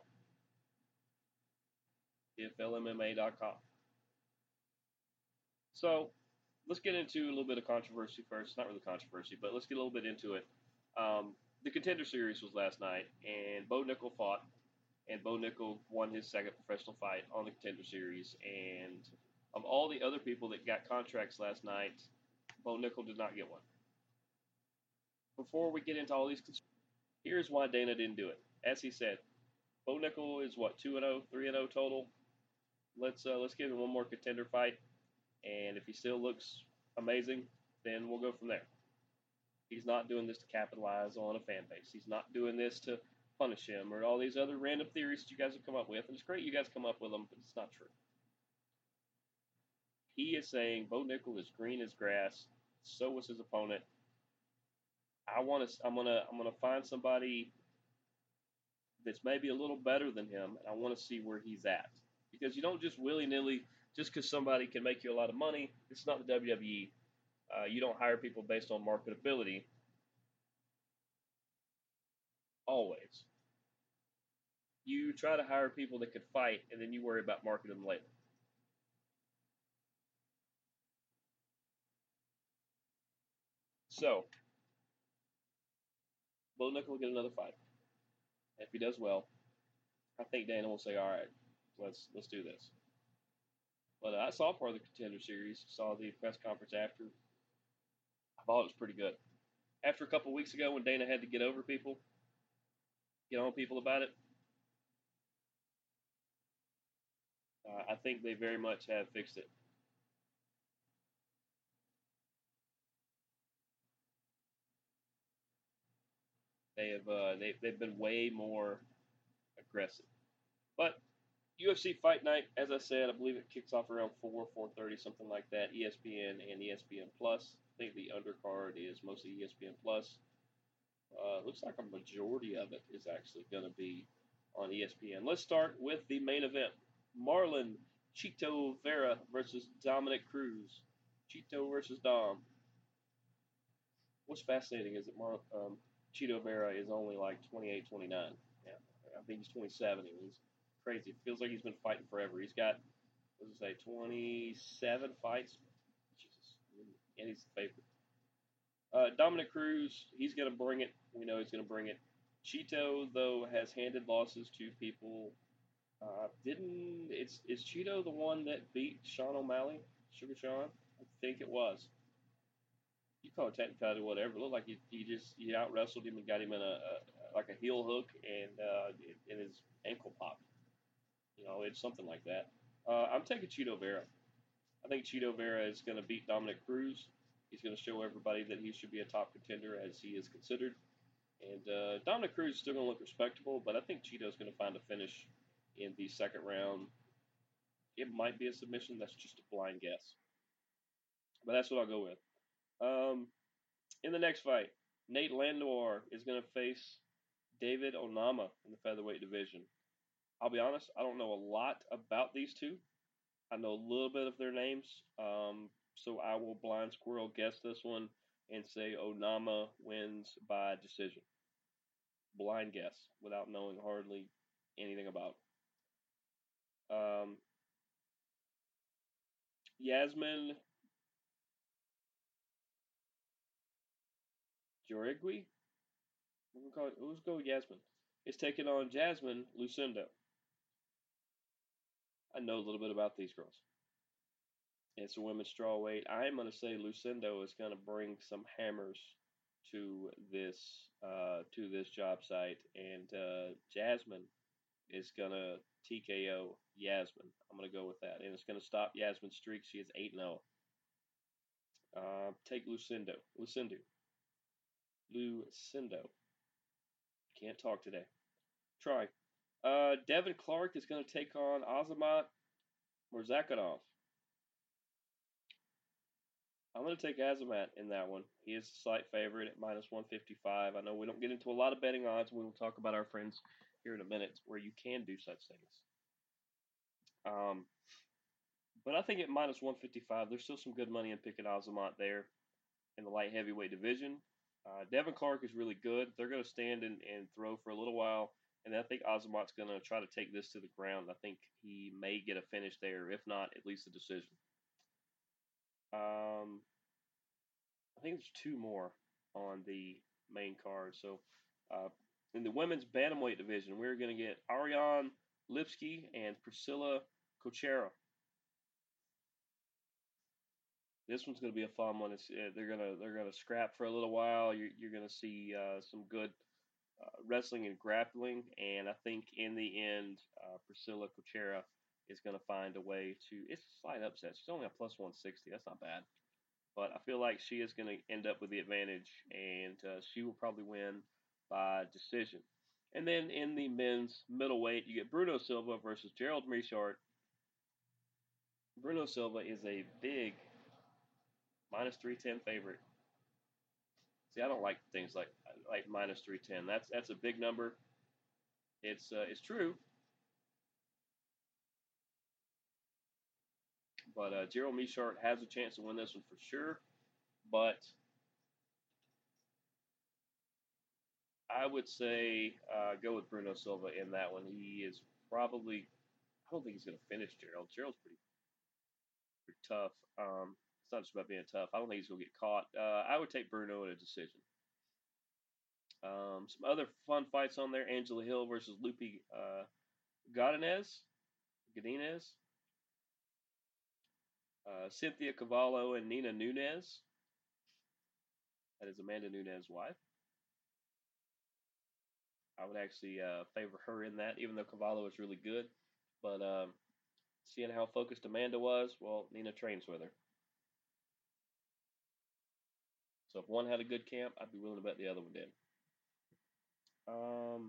P F L M M A dot com. So let's get into a little bit of controversy first. Not really controversy, but let's get a little bit into it. Um, the Contender Series was last night, and Bo Nickel fought, and Bo Nickel won his second professional fight on the Contender Series. And of all the other people that got contracts last night, Bo Nickel did not get one. Before we get into all these, here's why Dana didn't do it. As he said, Bo Nickel is what two and zero, three and zero total. Let's uh, let's give him one more contender fight, and if he still looks amazing, then we'll go from there. He's not doing this to capitalize on a fan base. He's not doing this to punish him or all these other random theories that you guys have come up with. And it's great you guys come up with them, but it's not true. He is saying Bo Nickel is green as grass. So was his opponent. I want to. I'm gonna. I'm gonna find somebody that's maybe a little better than him, and I want to see where he's at. Because you don't just willy nilly, just because somebody can make you a lot of money. It's not the W W E. Uh, you don't hire people based on marketability. Always. You try to hire people that could fight, and then you worry about marketing them later. So, Bo Nickel will get another fight. If he does well, I think Dana will say, "All right, let's let's do this." But uh, I saw part of the Contender Series, saw the press conference after. I thought it was pretty good. After a couple weeks ago, when Dana had to get over people, get on people about it, uh, I think they very much have fixed it. They have uh, they they've been way more aggressive. But U F C Fight Night, as I said, I believe it kicks off around four, four thirty, something like that. E S P N and E S P N Plus. I think the undercard is mostly E S P N Plus. Uh, looks like a majority of it is actually going to be on E S P N. Let's start with the main event: Marlon Chito Vera versus Dominick Cruz. Chito versus Dom. What's fascinating is that Mar- um, Chito Vera is only like twenty-eight, twenty-nine. Yeah, I think he's twenty-seven. He's crazy. It feels like he's been fighting forever. He's got, what does it say, twenty-seven fights. Jesus, and he's the favorite. Uh, Dominick Cruz, he's going to bring it. We know he's going to bring it. Chito, though, has handed losses to people. Uh, didn't it's is Chito the one that beat Sean O'Malley, Sugar Sean? I think it was. You call it technicality, whatever. It looked like he, he just he out wrestled him and got him in a, a like a heel hook and uh, and his ankle popped. You know, it's something like that. Uh, I'm taking Chito Vera. I think Chito Vera is going to beat Dominick Cruz. He's going to show everybody that he should be a top contender as he is considered. And uh, Dominick Cruz is still going to look respectable, but I think Cheeto's going to find a finish in the second round. It might be a submission. That's just a blind guess. But that's what I'll go with. Um, in the next fight, Nate Landwehr is going to face David Onama in the featherweight division. I'll be honest, I don't know a lot about these two. I know a little bit of their names, um, so I will blind squirrel guess this one and say Onama wins by decision. Blind guess without knowing hardly anything about it. Um, Yasmin Jorigui? We'll go, let's go Yasmin. is taking on Jasmine Lucindo. I know a little bit about these girls. It's a women's strawweight. I'm going to say Lucindo is going to bring some hammers to this uh, to this job site, and uh, Jasmine is going to T K O Yasmin. I'm going to go with that, and it's going to stop Yasmin's streak. She is eight and oh. Uh, take Lucindo. Lucindo. Lucindo. Can't talk today. Try. Uh, Devin Clark is going to take on Azamat Murzakanov. I'm going to take Azamat in that one. He is a slight favorite at minus one fifty-five. I know we don't get into a lot of betting odds. We will talk about our friends here in a minute where you can do such things. Um, but I think at minus one fifty-five, there's still some good money in picking Azamat there in the light heavyweight division. Uh, Devin Clark is really good. They're going to stand and, and throw for a little while. And I think Azamat's going to try to take this to the ground. I think he may get a finish there, if not, at least a decision. Um, I think there's two more on the main card. So uh, in the women's bantamweight division, we're going to get Ariane Lipsky and Priscilla Cochera. This one's going to be a fun one. It's, uh, they're gonna they're gonna scrap for a little while. You're, you're going to see uh, some good uh, wrestling and grappling, and I think in the end, uh, Priscilla Cochera is going to find a way to. It's a slight upset. She's only a plus one sixty. That's not bad, but I feel like she is going to end up with the advantage, and uh, she will probably win by decision. And then in the men's middleweight, you get Bruno Silva versus Gerald Meerschaert. Bruno Silva is a big minus three ten favorite. See, I don't like things like like minus three ten. That's that's a big number. It's uh, it's true, but uh, Gerald Meerschaert has a chance to win this one for sure. But I would say uh, go with Bruno Silva in that one. He is probably. I don't think he's going to finish Gerald. Gerald's pretty pretty tough. Um, it's not just about being tough. I don't think he's going to get caught. Uh, I would take Bruno in a decision. Um, some other fun fights on there: Angela Hill versus Lupe uh, Godinez. Godinez. Uh, Cynthia Cavallo and Nina Nunez. That is Amanda Nunez's wife. I would actually uh, favor her in that, even though Cavallo is really good. But um, seeing how focused Amanda was, well, Nina trains with her. So if one had a good camp, I'd be willing to bet the other one did. Um,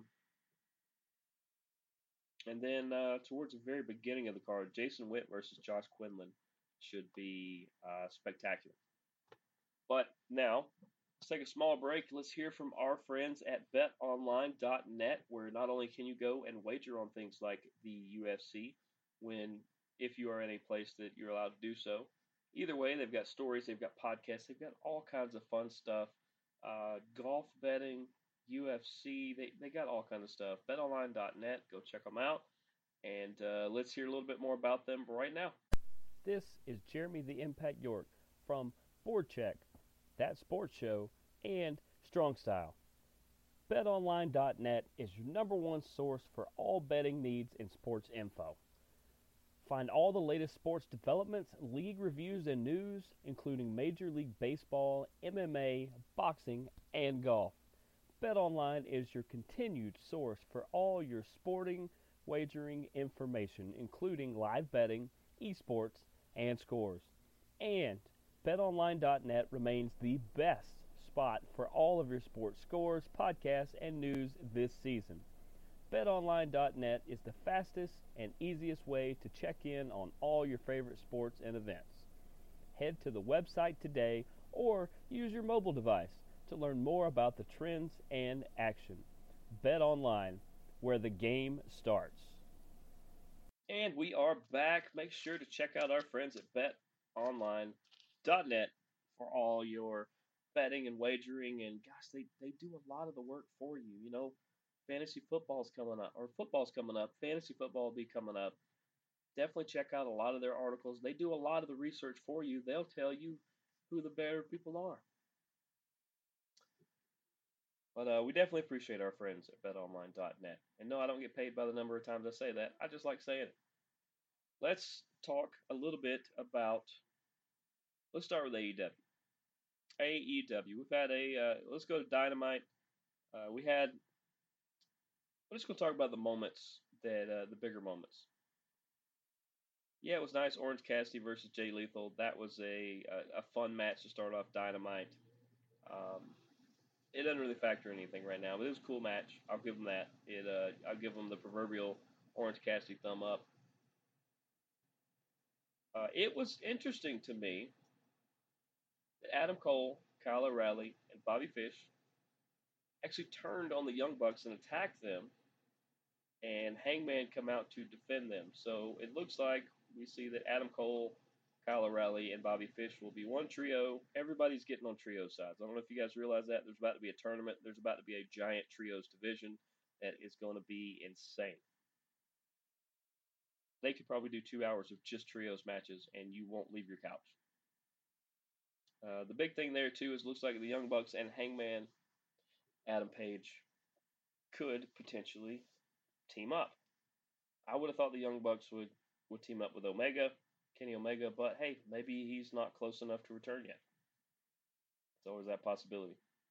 and then uh, towards the very beginning of the card, Jason Witt versus Josh Quinlan should be uh, spectacular. But now, let's take a small break. Let's hear from our friends at bet online dot net, where not only can you go and wager on things like the U F C, when if you are in a place that you're allowed to do so. Either way, they've got stories, they've got podcasts, they've got all kinds of fun stuff. Uh, golf betting, U F C, they, they got all kinds of stuff. bet online dot net, go check them out. And uh, let's hear a little bit more about them right now. This is Jeremy the Impact York from Board Check, That Sports Show, and Strong Style. bet online dot net is your number one source for all betting needs and sports info. Find all the latest sports developments, league reviews, and news, including Major League Baseball, M M A, boxing, and golf. BetOnline is your continued source for all your sporting wagering information, including live betting, esports, and scores. And bet online dot net remains the best spot for all of your sports scores, podcasts, and news this season. bet online dot net is the fastest and easiest way to check in on all your favorite sports and events. Head to the website today or use your mobile device to learn more about the trends and action. BetOnline, where the game starts. And we are back. Make sure to check out our friends at bet online dot net for all your betting and wagering. And gosh, they, they do a lot of the work for you. You know, fantasy football's coming up, or football's coming up. Fantasy football will be coming up. Definitely check out a lot of their articles. They do a lot of the research for you. They'll tell you who the better people are. But uh, we definitely appreciate our friends at bet online dot net. And no, I don't get paid by the number of times I say that. I just like saying it. Let's talk a little bit about. Let's start with A E W. A E W. We've had a. Uh, let's go to Dynamite. Uh, we had. Let's go talk about the moments that uh, the bigger moments. Yeah, it was nice. Orange Cassidy versus Jay Lethal. That was a a, a fun match to start off Dynamite. Um, it doesn't really factor anything right now, but it was a cool match. I'll give them that. It uh, I'll give them the proverbial Orange Cassidy thumb up. Uh, it was interesting to me that Adam Cole, Kyle O'Reilly, and Bobby Fish actually turned on the Young Bucks and attacked them, and Hangman come out to defend them. So it looks like we see that Adam Cole, Kyle O'Reilly, and Bobby Fish will be one trio. Everybody's getting on trio sides. I don't know if you guys realize that. There's about to be a tournament. There's about to be a giant trios division that is going to be insane. They could probably do two hours of just trios matches, and you won't leave your couch. Uh, the big thing there too is looks like the Young Bucks and Hangman Adam Page could potentially team up. I would have thought the Young Bucks would, would team up with Omega, Kenny Omega, but hey, maybe he's not close enough to return yet. There's always that possibility.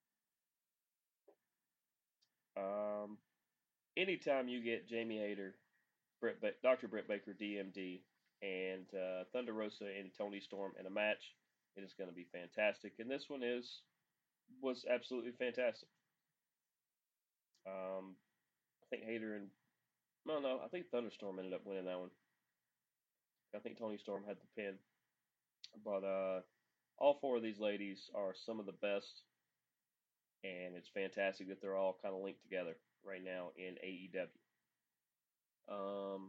Um, anytime you get Jamie Hayter, Britt ba- Doctor Britt Baker, D M D, and uh, Thunder Rosa and Tony Storm in a match, it is going to be fantastic. And this one is was absolutely fantastic. Um, I think Hayter and no, no, I think Thunderstorm ended up winning that one. I think Tony Storm had the pin, but uh, all four of these ladies are some of the best, and it's fantastic that they're all kind of linked together right now in A E W. Um,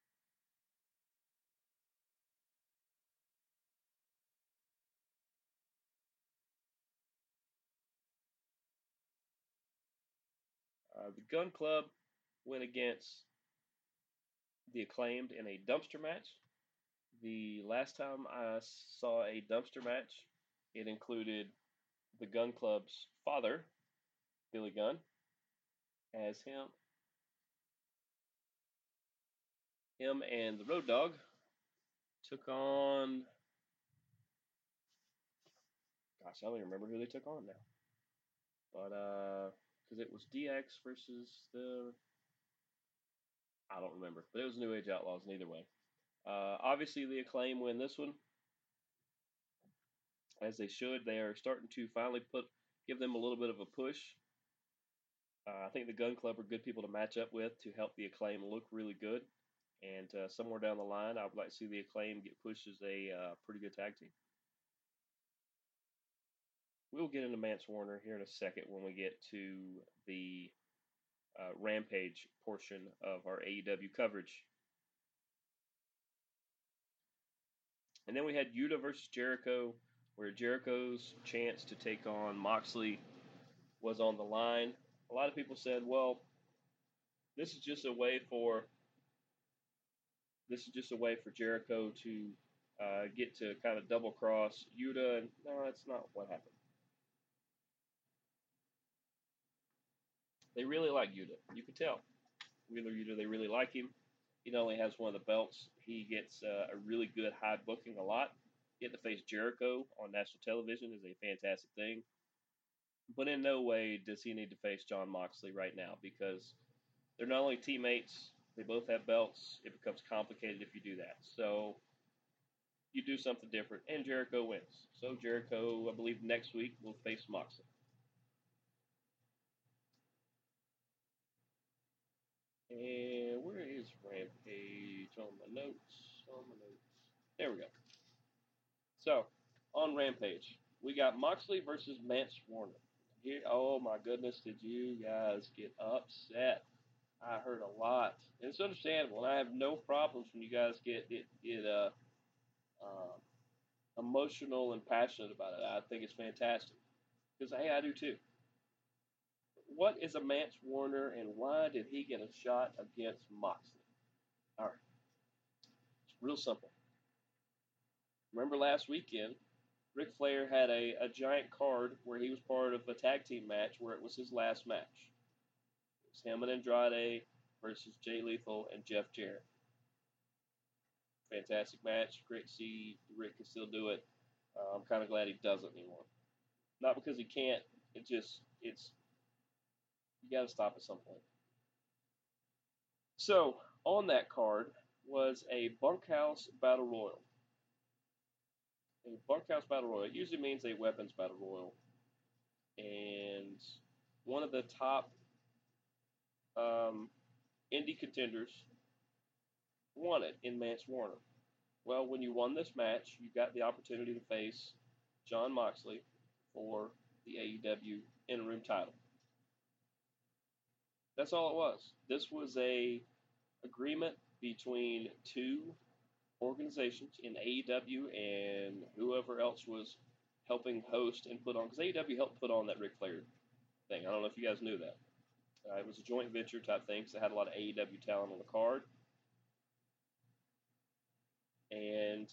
uh, the Gun Club went against the Acclaimed in a dumpster match. The last time I saw a dumpster match, it included the Gun Club's father, Billy Gunn, as him, him and the Road Dogg took on. Gosh, I don't even remember who they took on now. But uh, because it was D X versus the, I don't remember, but it was New Age Outlaws. Neither way, uh, obviously the Acclaim win this one, as they should. They are starting to finally put give them a little bit of a push. Uh, I think the Gun Club are good people to match up with to help the Acclaim look really good. And uh, somewhere down the line, I would like to see the Acclaim get pushed as a uh, pretty good tag team. We'll get into Mance Warner here in a second when we get to the uh, Rampage portion of our A E W coverage. And then we had Yuta versus Jericho, where Jericho's chance to take on Moxley was on the line. A lot of people said, well, this is just a way for this is just a way for Jericho to uh, get to kind of double cross Yuta, and no, that's not what happened. They really like Yuta. You can tell. Wheeler Yuta, they really like him. He not only has one of the belts, he gets uh, a really good high booking a lot. Get to face Jericho on national television is a fantastic thing. But in no way does he need to face Jon Moxley right now, because they're not only teammates, they both have belts. It becomes complicated if you do that. So you do something different, and Jericho wins. So Jericho, I believe, next week will face Moxley. And where is Rampage on my notes? On my notes. There we go. So, on Rampage, we got Moxley versus Mance Warner. Here, oh my goodness, did you guys get upset? I heard a lot. And it's understandable, and I have no problems when you guys get it, get uh, uh, emotional and passionate about it. I think it's fantastic. Because, hey, I do too. What is a Mance Warner, and why did he get a shot against Moxley? All right. It's real simple. Remember last weekend, Ric Flair had a, a giant card where he was part of a tag team match where it was his last match. It was him and Andrade versus Jay Lethal and Jeff Jarrett. Fantastic match. Great to see Rick can still do it. Uh, I'm kind of glad he doesn't anymore. Not because he can't. It just it's you got to stop at some point. So on that card was a bunkhouse battle royal. A bunkhouse battle royal. It usually means a weapons battle royal, and one of the top um, indie contenders won it in Mance Warner. Well, when you won this match, you got the opportunity to face Jon Moxley for the A E W interim title. That's all it was. This was a agreement between two organizations in A E W and whoever else was helping host and put on, because A E W helped put on that Ric Flair thing. I don't know if you guys knew that. Uh, it was a joint venture type thing, so it had a lot of A E W talent on the card. And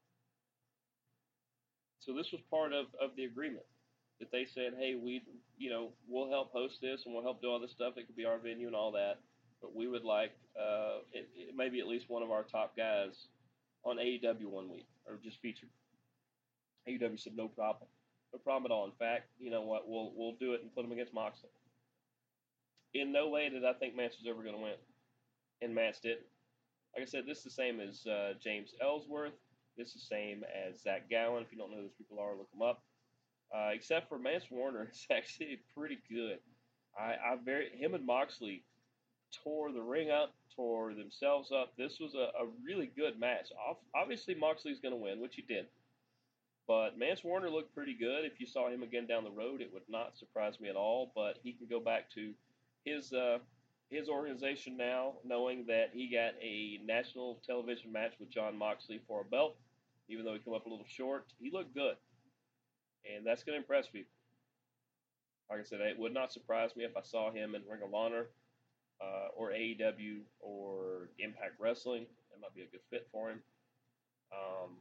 so this was part of, of the agreement that they said, hey, we, you know, we'll help host this and we'll help do all this stuff. It could be our venue and all that, but we would like uh, it, it maybe at least one of our top guys on A E W one week or just featured. A E W said no problem, no problem at all. In fact, you know what, we'll we'll do it and put him against Moxley. In no way did I think Mance was ever going to win, and Mance didn't. Like I said, this is the same as uh, James Ellsworth. This is the same as Zach Gowen. If you don't know who those people are, look them up. Uh, except for Mance Warner, it's actually pretty good. I, I very him and Moxley tore the ring up, tore themselves up. This was a, a really good match. Obviously, Moxley's going to win, which he did. But Mance Warner looked pretty good. If you saw him again down the road, it would not surprise me at all. But he can go back to his uh, his organization now, knowing that he got a national television match with Jon Moxley for a belt. Even though he came up a little short, he looked good, and that's going to impress people. Like I said, it would not surprise me if I saw him in Ring of Honor uh, or A E W or Impact Wrestling. That might be a good fit for him. Um,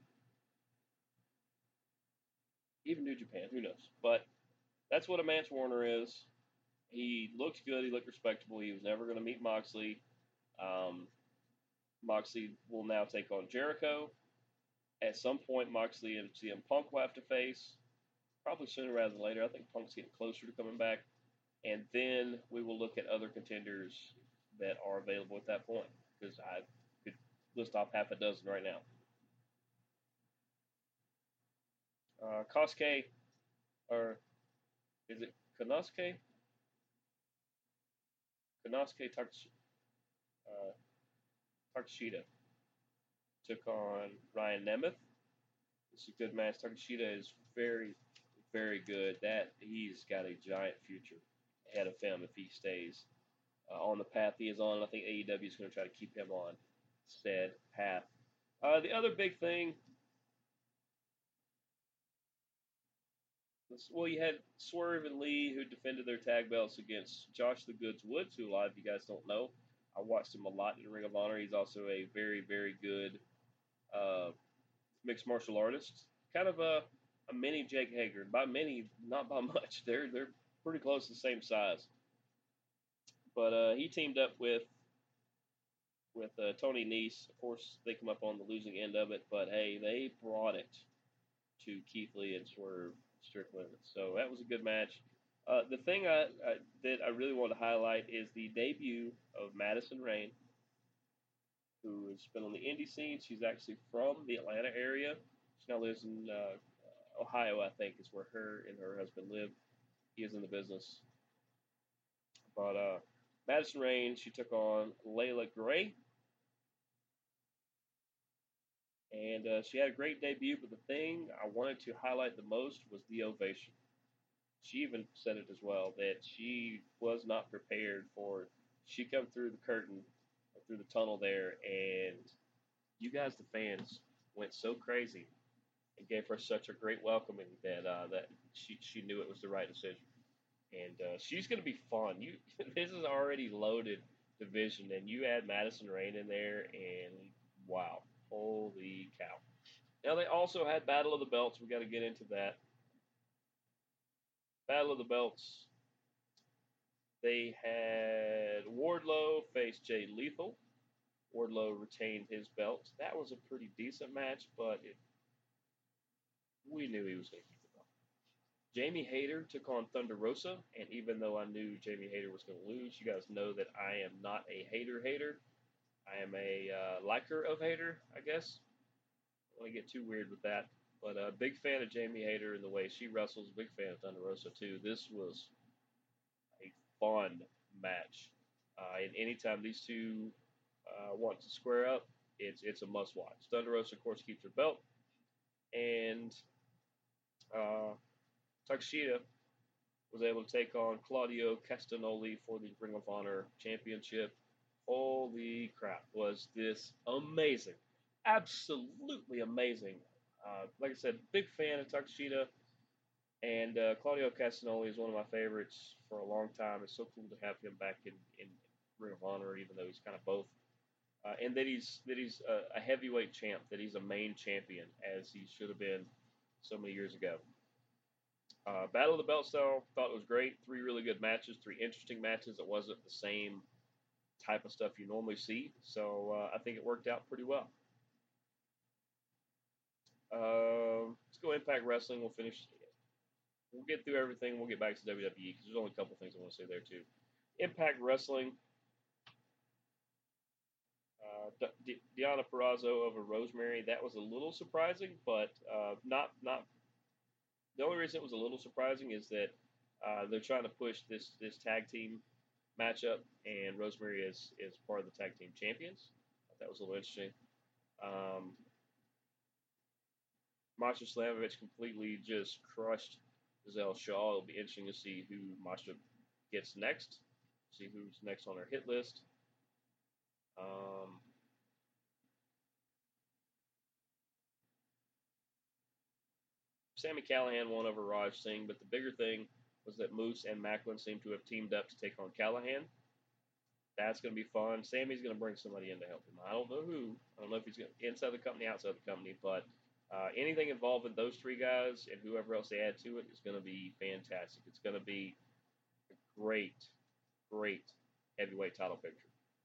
even New Japan, who knows? But that's what a Mance Warner is. He looked good. He looked respectable. He was never going to meet Moxley. Um, Moxley will now take on Jericho. At some point, Moxley and C M Punk will have to face. Probably sooner rather than later. I think Punk's getting closer to coming back. And then we will look at other contenders that are available at that point. Because I could list off half a dozen right now. Uh, Kosuke, or is it Konosuke? Konosuke Takashita, uh, Takashita took on Ryan Nemeth. It's a good match. Takashita is very, very good. That he's got a giant future ahead of him if he stays uh, on the path he is on. I think A E W is going to try to keep him on said path. Uh, the other big thing, well, you had Swerve and Lee who defended their tag belts against Josh the Goods Woods, who a lot of you guys don't know. I watched him a lot in Ring of Honor. He's also a very, very good uh, mixed martial artist. Kind of a, a mini Jake Hager. By many, not by much. They're they're pretty close to the same size. But uh, he teamed up with with uh, Tony Nese. Of course, they come up on the losing end of it. But hey, they brought it to Keith Lee and Swerve Strickland. So that was a good match. Uh, the thing I, I, that I really want to highlight is the debut of Madison Rayne, who has been on the indie scene. She's actually from the Atlanta area. She now lives in uh, Ohio, I think, is where her and her husband live. He is in the business. But uh, Madison Rayne, she took on Layla Gray. And uh, she had a great debut, but the thing I wanted to highlight the most was the ovation. She even said it as well, that she was not prepared for it. She come through the curtain, through the tunnel there, and you guys, the fans, went so crazy and gave her such a great welcoming that uh, that she she knew it was the right decision. And uh, she's going to be fun. You this is already loaded division, and you add Madison Rayne in there, and wow, holy cow! Now they also had Battle of the Belts. We got to get into that. Battle of the Belts. They had Wardlow face Jay Lethal. Wardlow retained his belt. That was a pretty decent match, but it, we knew he was going to keep the belt. Jamie Hayter took on Thunder Rosa, and even though I knew Jamie Hayter was going to lose, you guys know that I am not a hater hater. I am a uh, liker of Hayter, I guess. I don't want to get too weird with that. But a uh, big fan of Jamie Hayter and the way she wrestles. Big fan of Thunder Rosa, too. This was a fun match. Uh, and anytime these two uh, want to square up, it's it's a must watch. Thunder Rosa, of course, keeps her belt. And uh, Takeshita was able to take on Claudio Castagnoli for the Ring of Honor Championship. Holy crap, was this amazing. Absolutely amazing. Uh, like I said, big fan of Takeshita. And uh, Claudio Castagnoli is one of my favorites for a long time. It's so cool to have him back in, in Ring of Honor, even though he's kind of both. Uh, and that he's that he's a, a heavyweight champ, that he's a main champion, as he should have been so many years ago. Uh, Battle of the Belts, though, thought it was great. Three really good matches, three interesting matches. It wasn't the same type of stuff you normally see, so uh, I think it worked out pretty well. Uh, let's go Impact Wrestling. We'll finish. We'll get through everything. We'll get back to W W E because there's only a couple things I want to say there too. Impact Wrestling. Uh, D- Deonna Purrazzo over Rosemary. That was a little surprising, but uh, not not. The only reason it was a little surprising is that uh, they're trying to push this this tag team matchup, and Rosemary is is part of the tag team champions. That was a little interesting. Um, Masha Slamovich completely just crushed Giselle Shaw. It'll be interesting to see who Masha gets next. See who's next on her hit list. Um, Sami Callihan won over Raj Singh, but the bigger thing was that Moose and Macklin seem to have teamed up to take on Callihan. That's going to be fun. Sami's going to bring somebody in to help him. I don't know who. I don't know if he's going to, inside the company, outside the company, but uh, anything involving those three guys and whoever else they add to it is going to be fantastic. It's going to be a great, great heavyweight title picture.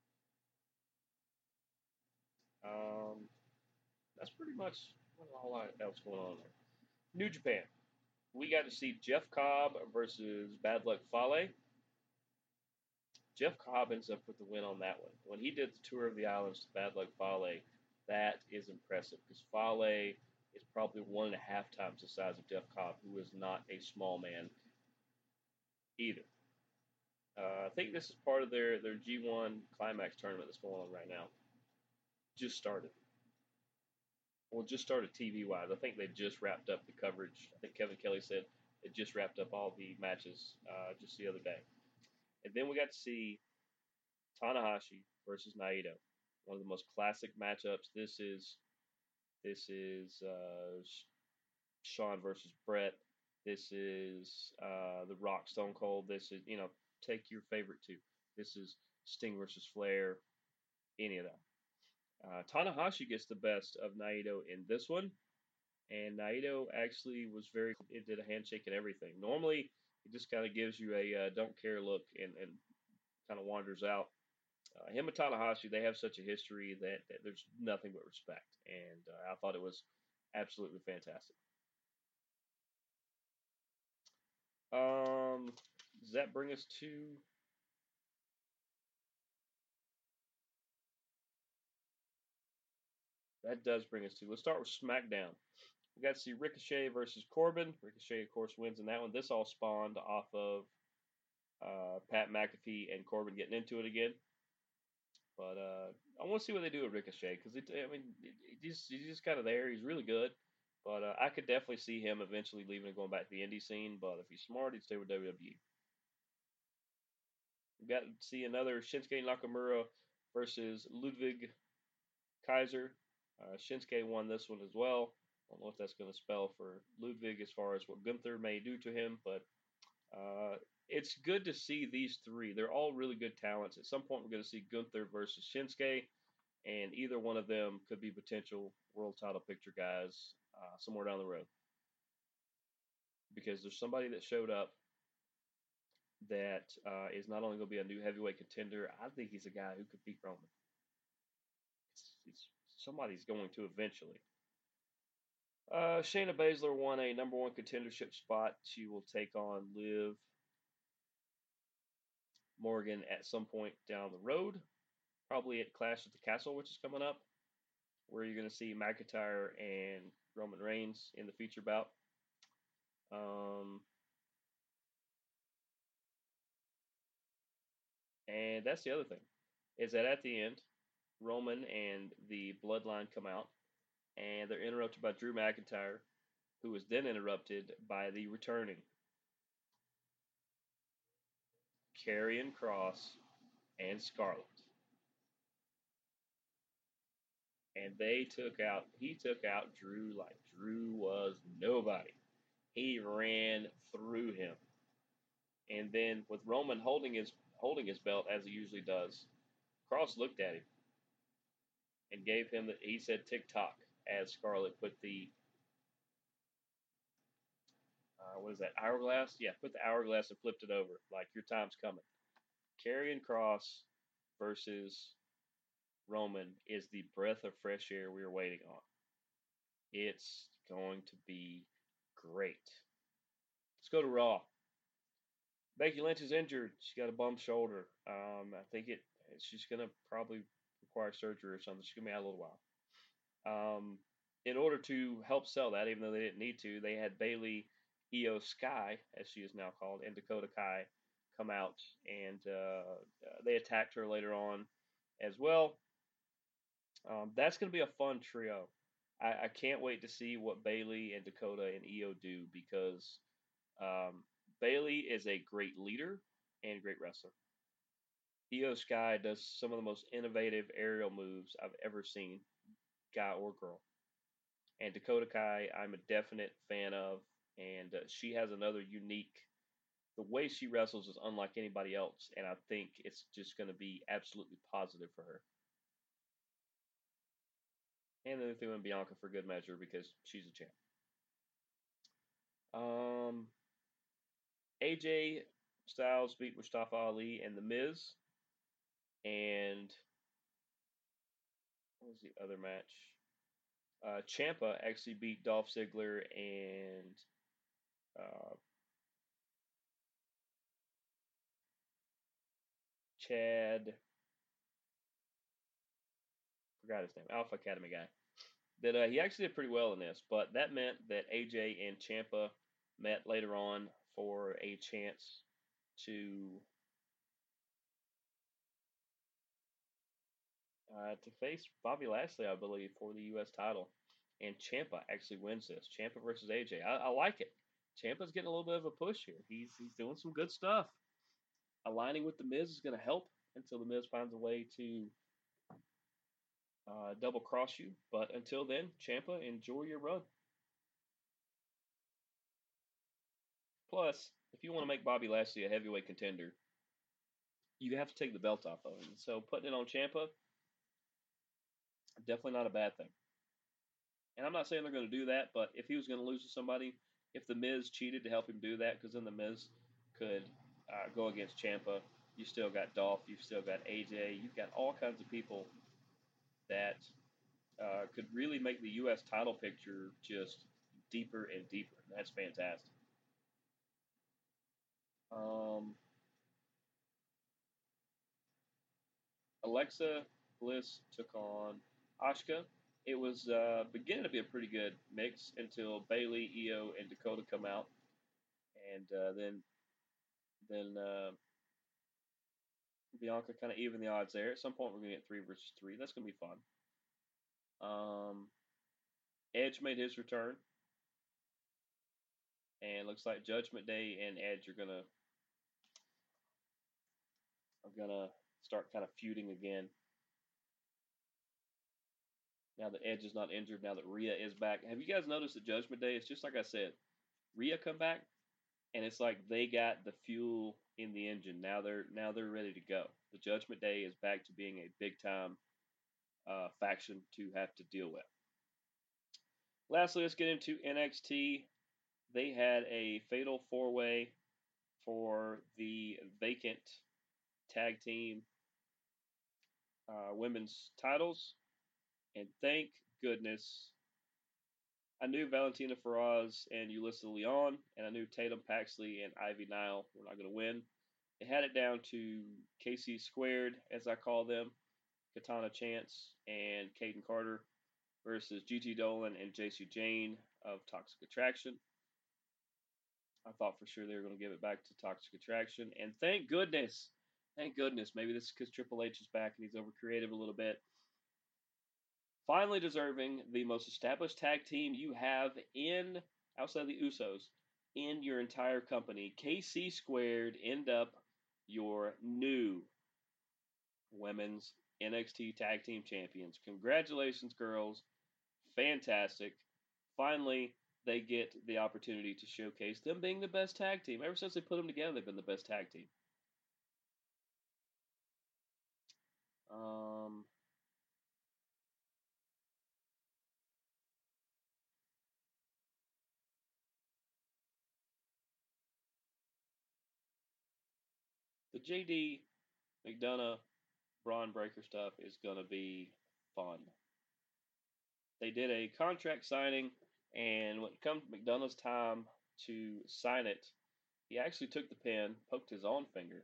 Um, that's pretty much all else going on there. New Japan. We got to see Jeff Cobb versus Bad Luck Fale. Jeff Cobb ends up with the win on that one. When he did the tour of the islands to Bad Luck Fale, that is impressive because Fale is probably one and a half times the size of Jeff Cobb, who is not a small man either. Uh, I think this is part of their, their G one Climax tournament that's going on right now. Just started. Well, just started T V wise. I think they just wrapped up the coverage. I think Kevin Kelly said they just wrapped up all the matches uh, just the other day. And then we got to see Tanahashi versus Naito, one of the most classic matchups. This is this is uh, Shawn versus Brett. This is uh, The Rock Stone Cold. This is, you know, take your favorite two. This is Sting versus Flair. Any of that. Uh, Tanahashi gets the best of Naito in this one, and Naito actually was very. It did a handshake and everything. Normally, it just kind of gives you a uh, don't care look and, and kind of wanders out. Uh, him and Tanahashi, they have such a history that, that there's nothing but respect, and uh, I thought it was absolutely fantastic. Um, does that bring us to? That does bring us to. Let's start with SmackDown. We got to see Ricochet versus Corbin. Ricochet, of course, wins in that one. This all spawned off of uh, Pat McAfee and Corbin getting into it again. But uh, I want to see what they do with Ricochet because I mean, he's, he's just kind of there. He's really good, but uh, I could definitely see him eventually leaving and going back to the indie scene. But if he's smart, he'd stay with W W E. We got to see another Shinsuke Nakamura versus Ludwig Kaiser. Uh, Shinsuke won this one as well. I don't know what that's going to spell for Ludwig as far as what Gunther may do to him, but uh, it's good to see these three. They're all really good talents. At some point, we're going to see Gunther versus Shinsuke, and either one of them could be potential world title picture guys uh, somewhere down the road because there's somebody that showed up that uh, is not only going to be a new heavyweight contender. I think he's a guy who could beat Roman. It's, it's, somebody's going to eventually. Uh, Shayna Baszler won a number one contendership spot. She will take on Liv Morgan at some point down the road, probably at Clash at the Castle, which is coming up, where you're going to see McIntyre and Roman Reigns in the feature bout. Um, and that's the other thing, is that at the end, Roman and the Bloodline come out, and they're interrupted by Drew McIntyre, who is then interrupted by the returning Karrion Kross and Scarlett. And they took out, he took out Drew like Drew was nobody. He ran through him. And then with Roman holding his holding his belt as he usually does, Kross looked at him and gave him the, he said tick tock as Scarlett put the uh, what is that, hourglass? Yeah, put the hourglass and flipped it over like your time's coming. Karrion Kross versus Roman is the breath of fresh air we are waiting on. It's going to be great. Let's go to Raw. Becky Lynch is injured. She got a bum shoulder. Um, I think it. She's gonna probably require surgery or something. She's gonna be out a little while. Um, in order to help sell that, even though they didn't need to, they had Bayley, Io Sky, as she is now called, and Dakota Kai come out, and uh, they attacked her later on as well. Um, that's going to be a fun trio. I, I can't wait to see what Bayley and Dakota and Io do because um, Bayley is a great leader and great wrestler. Io Sky does some of the most innovative aerial moves I've ever seen, guy or girl. And Dakota Kai, I'm a definite fan of, and uh, she has another unique. The way she wrestles is unlike anybody else, and I think it's just going to be absolutely positive for her. And then they threw in Bianca for good measure because she's a champ. Um, A J Styles beat Mustafa Ali and The Miz. And what was the other match? Uh, Ciampa actually beat Dolph Ziggler and uh, Chad. Forgot his name. Alpha Academy guy. That uh, he actually did pretty well in this, but that meant that A J and Ciampa met later on for a chance to uh, to face Bobby Lashley, I believe, for the U S title. And Ciampa actually wins this. Ciampa versus A J. I, I like it. Ciampa's getting a little bit of a push here. He's he's doing some good stuff. Aligning with the Miz is going to help until the Miz finds a way to uh, double cross you. But until then, Ciampa, enjoy your run. Plus, if you want to make Bobby Lashley a heavyweight contender, you have to take the belt off of him. So putting it on Ciampa, definitely not a bad thing. And I'm not saying they're going to do that, but if he was going to lose to somebody, if the Miz cheated to help him do that, because then the Miz could uh, go against Ciampa, you still got Dolph, you've still got A J, you've got all kinds of people that uh, could really make the U S title picture just deeper and deeper. That's fantastic. Um, Alexa Bliss took on Asuka. It was uh, beginning to be a pretty good mix until Bayley, Io, and Dakota come out, and uh, then then uh, Bianca kind of even the odds there. At some point, we're gonna get three versus three. That's gonna be fun. Um, Edge made his return, and looks like Judgment Day and Edge are gonna are gonna start kind of feuding again. Now that Edge is not injured, now that Rhea is back. Have you guys noticed that Judgment Day? It's just like I said, Rhea come back, and it's like they got the fuel in the engine. Now they're now they're ready to go. The Judgment Day is back to being a big time uh, faction to have to deal with. Lastly, let's get into N X T. They had a fatal four way for the vacant tag team uh, women's titles. And thank goodness, I knew Valentina Feroz and Ulyssa Leon, and I knew Tatum Paxley and Ivy Nile were not going to win. They had it down to K C Squared, as I call them, Katana Chance, and Caden Carter versus G T Dolan and J C Jane of Toxic Attraction. I thought for sure they were going to give it back to Toxic Attraction, and thank goodness, thank goodness. Maybe this is because Triple H is back and he's over creative a little bit. Finally deserving the most established tag team you have in, outside of the Usos, in your entire company. K C Squared end up your new women's N X T Tag Team Champions. Congratulations, girls. Fantastic. Finally, they get the opportunity to showcase them being the best tag team. Ever since they put them together, they've been the best tag team. Um, the J D McDonough Braun Breaker stuff is going to be fun. They did a contract signing, and when it comes to McDonough's time to sign it, he actually took the pen, poked his own finger,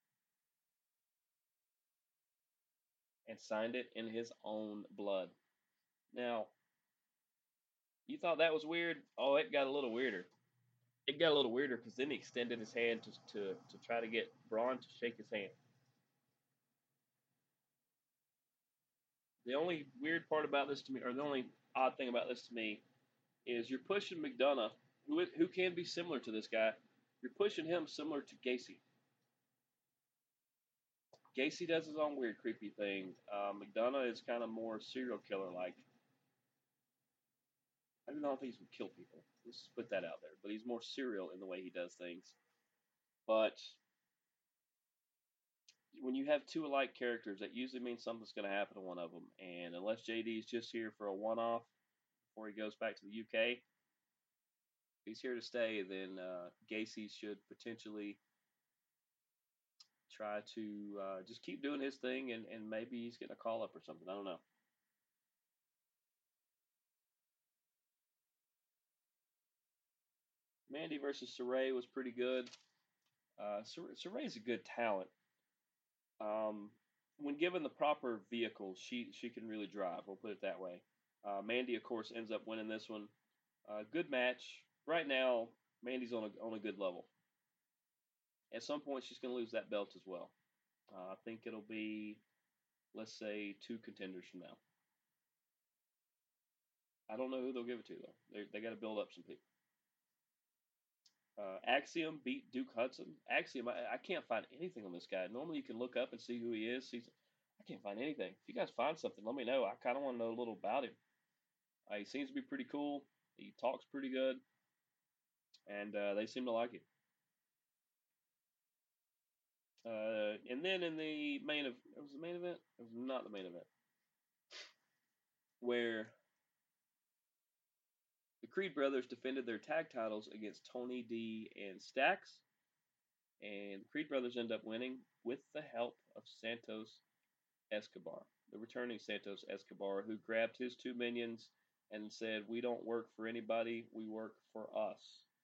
and signed it in his own blood. Now, you thought that was weird? Oh, it got a little weirder. It got a little weirder because then he extended his hand to, to, to try to get Braun to shake his hand. The only weird part about this to me, or the only odd thing about this to me, is you're pushing McDonough, who who can be similar to this guy. You're pushing him similar to Gacy. Gacy does his own weird, creepy thing. Uh, McDonough is kind of more serial killer like. I don't know if he's would kill people. Let's put that out there. But he's more serial in the way he does things. But when you have two alike characters, that usually means something's going to happen to one of them. And unless J D is just here for a one-off before he goes back to the U K, if he's here to stay, then uh, Gacy should potentially try to uh, just keep doing his thing, and, and maybe he's getting a call up or something. I don't know. Mandy versus Saray was pretty good. Uh, Saray's a good talent. Um, when given the proper vehicle, she she can really drive. We'll put it that way. Uh, Mandy, of course, ends up winning this one. Uh, good match. Right now, Mandy's on a on a good level. At some point, she's going to lose that belt as well. Uh, I think it'll be, let's say, two contenders from now. I don't know who they'll give it to though. They they got to build up some people. Uh, Axiom beat Duke Hudson. Axiom, I, I can't find anything on this guy. Normally, you can look up and see who he is. He's, I can't find anything. If you guys find something, let me know. I kind of want to know a little about him. Uh, he seems to be pretty cool. He talks pretty good, and uh, they seem to like him. Uh, and then in the main event, it was the main event. It was not the main event, where the Creed brothers defended their tag titles against Tony D and Stacks, and the Creed brothers end up winning with the help of Santos Escobar, the returning Santos Escobar, who grabbed his two minions and said, "We don't work for anybody, we work for us."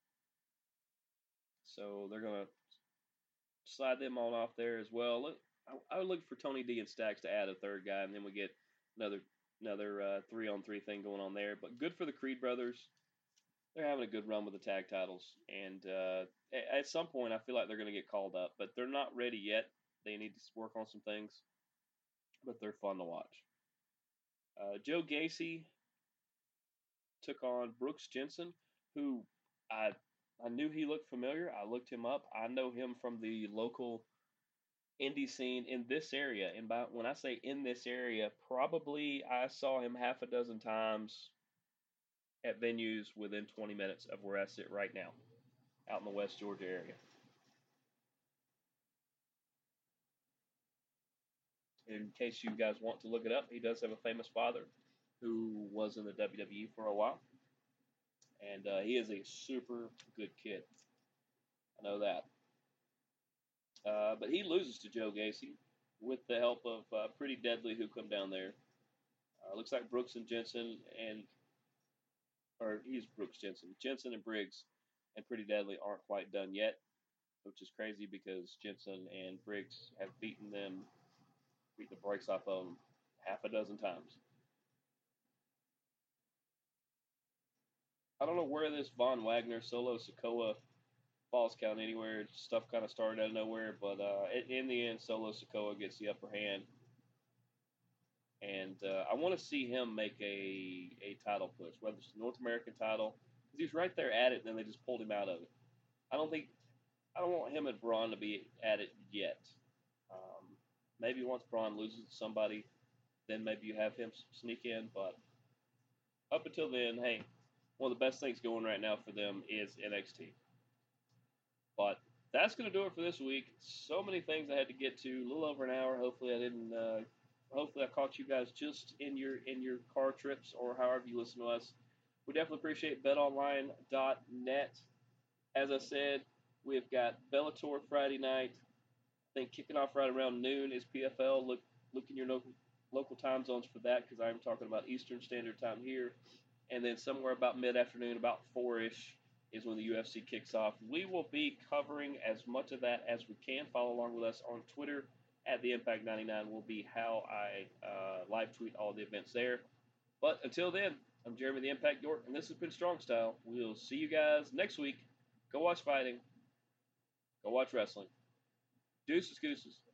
So they're going to slide them on off there as well. Look, I, I would look for Tony D and Stacks to add a third guy, and then we get another another uh, three on three thing going on there. But good for the Creed brothers. They're having a good run with the tag titles, and uh, at some point, I feel like they're going to get called up, but they're not ready yet. They need to work on some things, but they're fun to watch. Uh, Joe Gacy took on Brooks Jensen, who I I knew he looked familiar. I looked him up. I know him from the local indie scene in this area. And by when I say in this area, probably I saw him half a dozen times at venues within twenty minutes of where I sit right now, out in the West Georgia area. In case you guys want to look it up, he does have a famous father who was in the W W E for a while. and uh, he is a super good kid. I know that. Uh, but he loses to Joe Gacy with the help of uh, Pretty Deadly, who come down there. Uh, looks like Brooks and Jensen and or he's Brooks Jensen, Jensen and Briggs, and Pretty Deadly aren't quite done yet, which is crazy because Jensen and Briggs have beaten them, beat the brakes off of them half a dozen times. I don't know where this Von Wagner solo Sokoa Falls Count Anywhere stuff kind of started out of nowhere, but uh, in the end, Solo Sokoa gets the upper hand, and uh, I want to see him make a a title push, whether it's the North American title, because he was right there at it, and then they just pulled him out of it. I don't think I don't want him and Braun to be at it yet. Um, maybe once Braun loses to somebody, then maybe you have him sneak in, but up until then, hey, one of the best things going right now for them is N X T. But that's going to do it for this week. So many things I had to get to. A little over an hour. Hopefully I didn't. Uh, hopefully I caught you guys just in your in your car trips or however you listen to us. We definitely appreciate bet online dot net. As I said, we've got Bellator Friday night. I think kicking off right around noon is P F L. Look look in your local local time zones for that because I'm talking about Eastern Standard Time here. And then somewhere about mid afternoon, about four ish, is when the U F C kicks off. We will be covering as much of that as we can. Follow along with us on Twitter at the Impact ninety-nine will be how I uh, live tweet all the events there. But until then, I'm Jeremy the Impact York, and this has been Strong Style. We'll see you guys next week. Go watch fighting. Go watch wrestling. Deuces, gooses.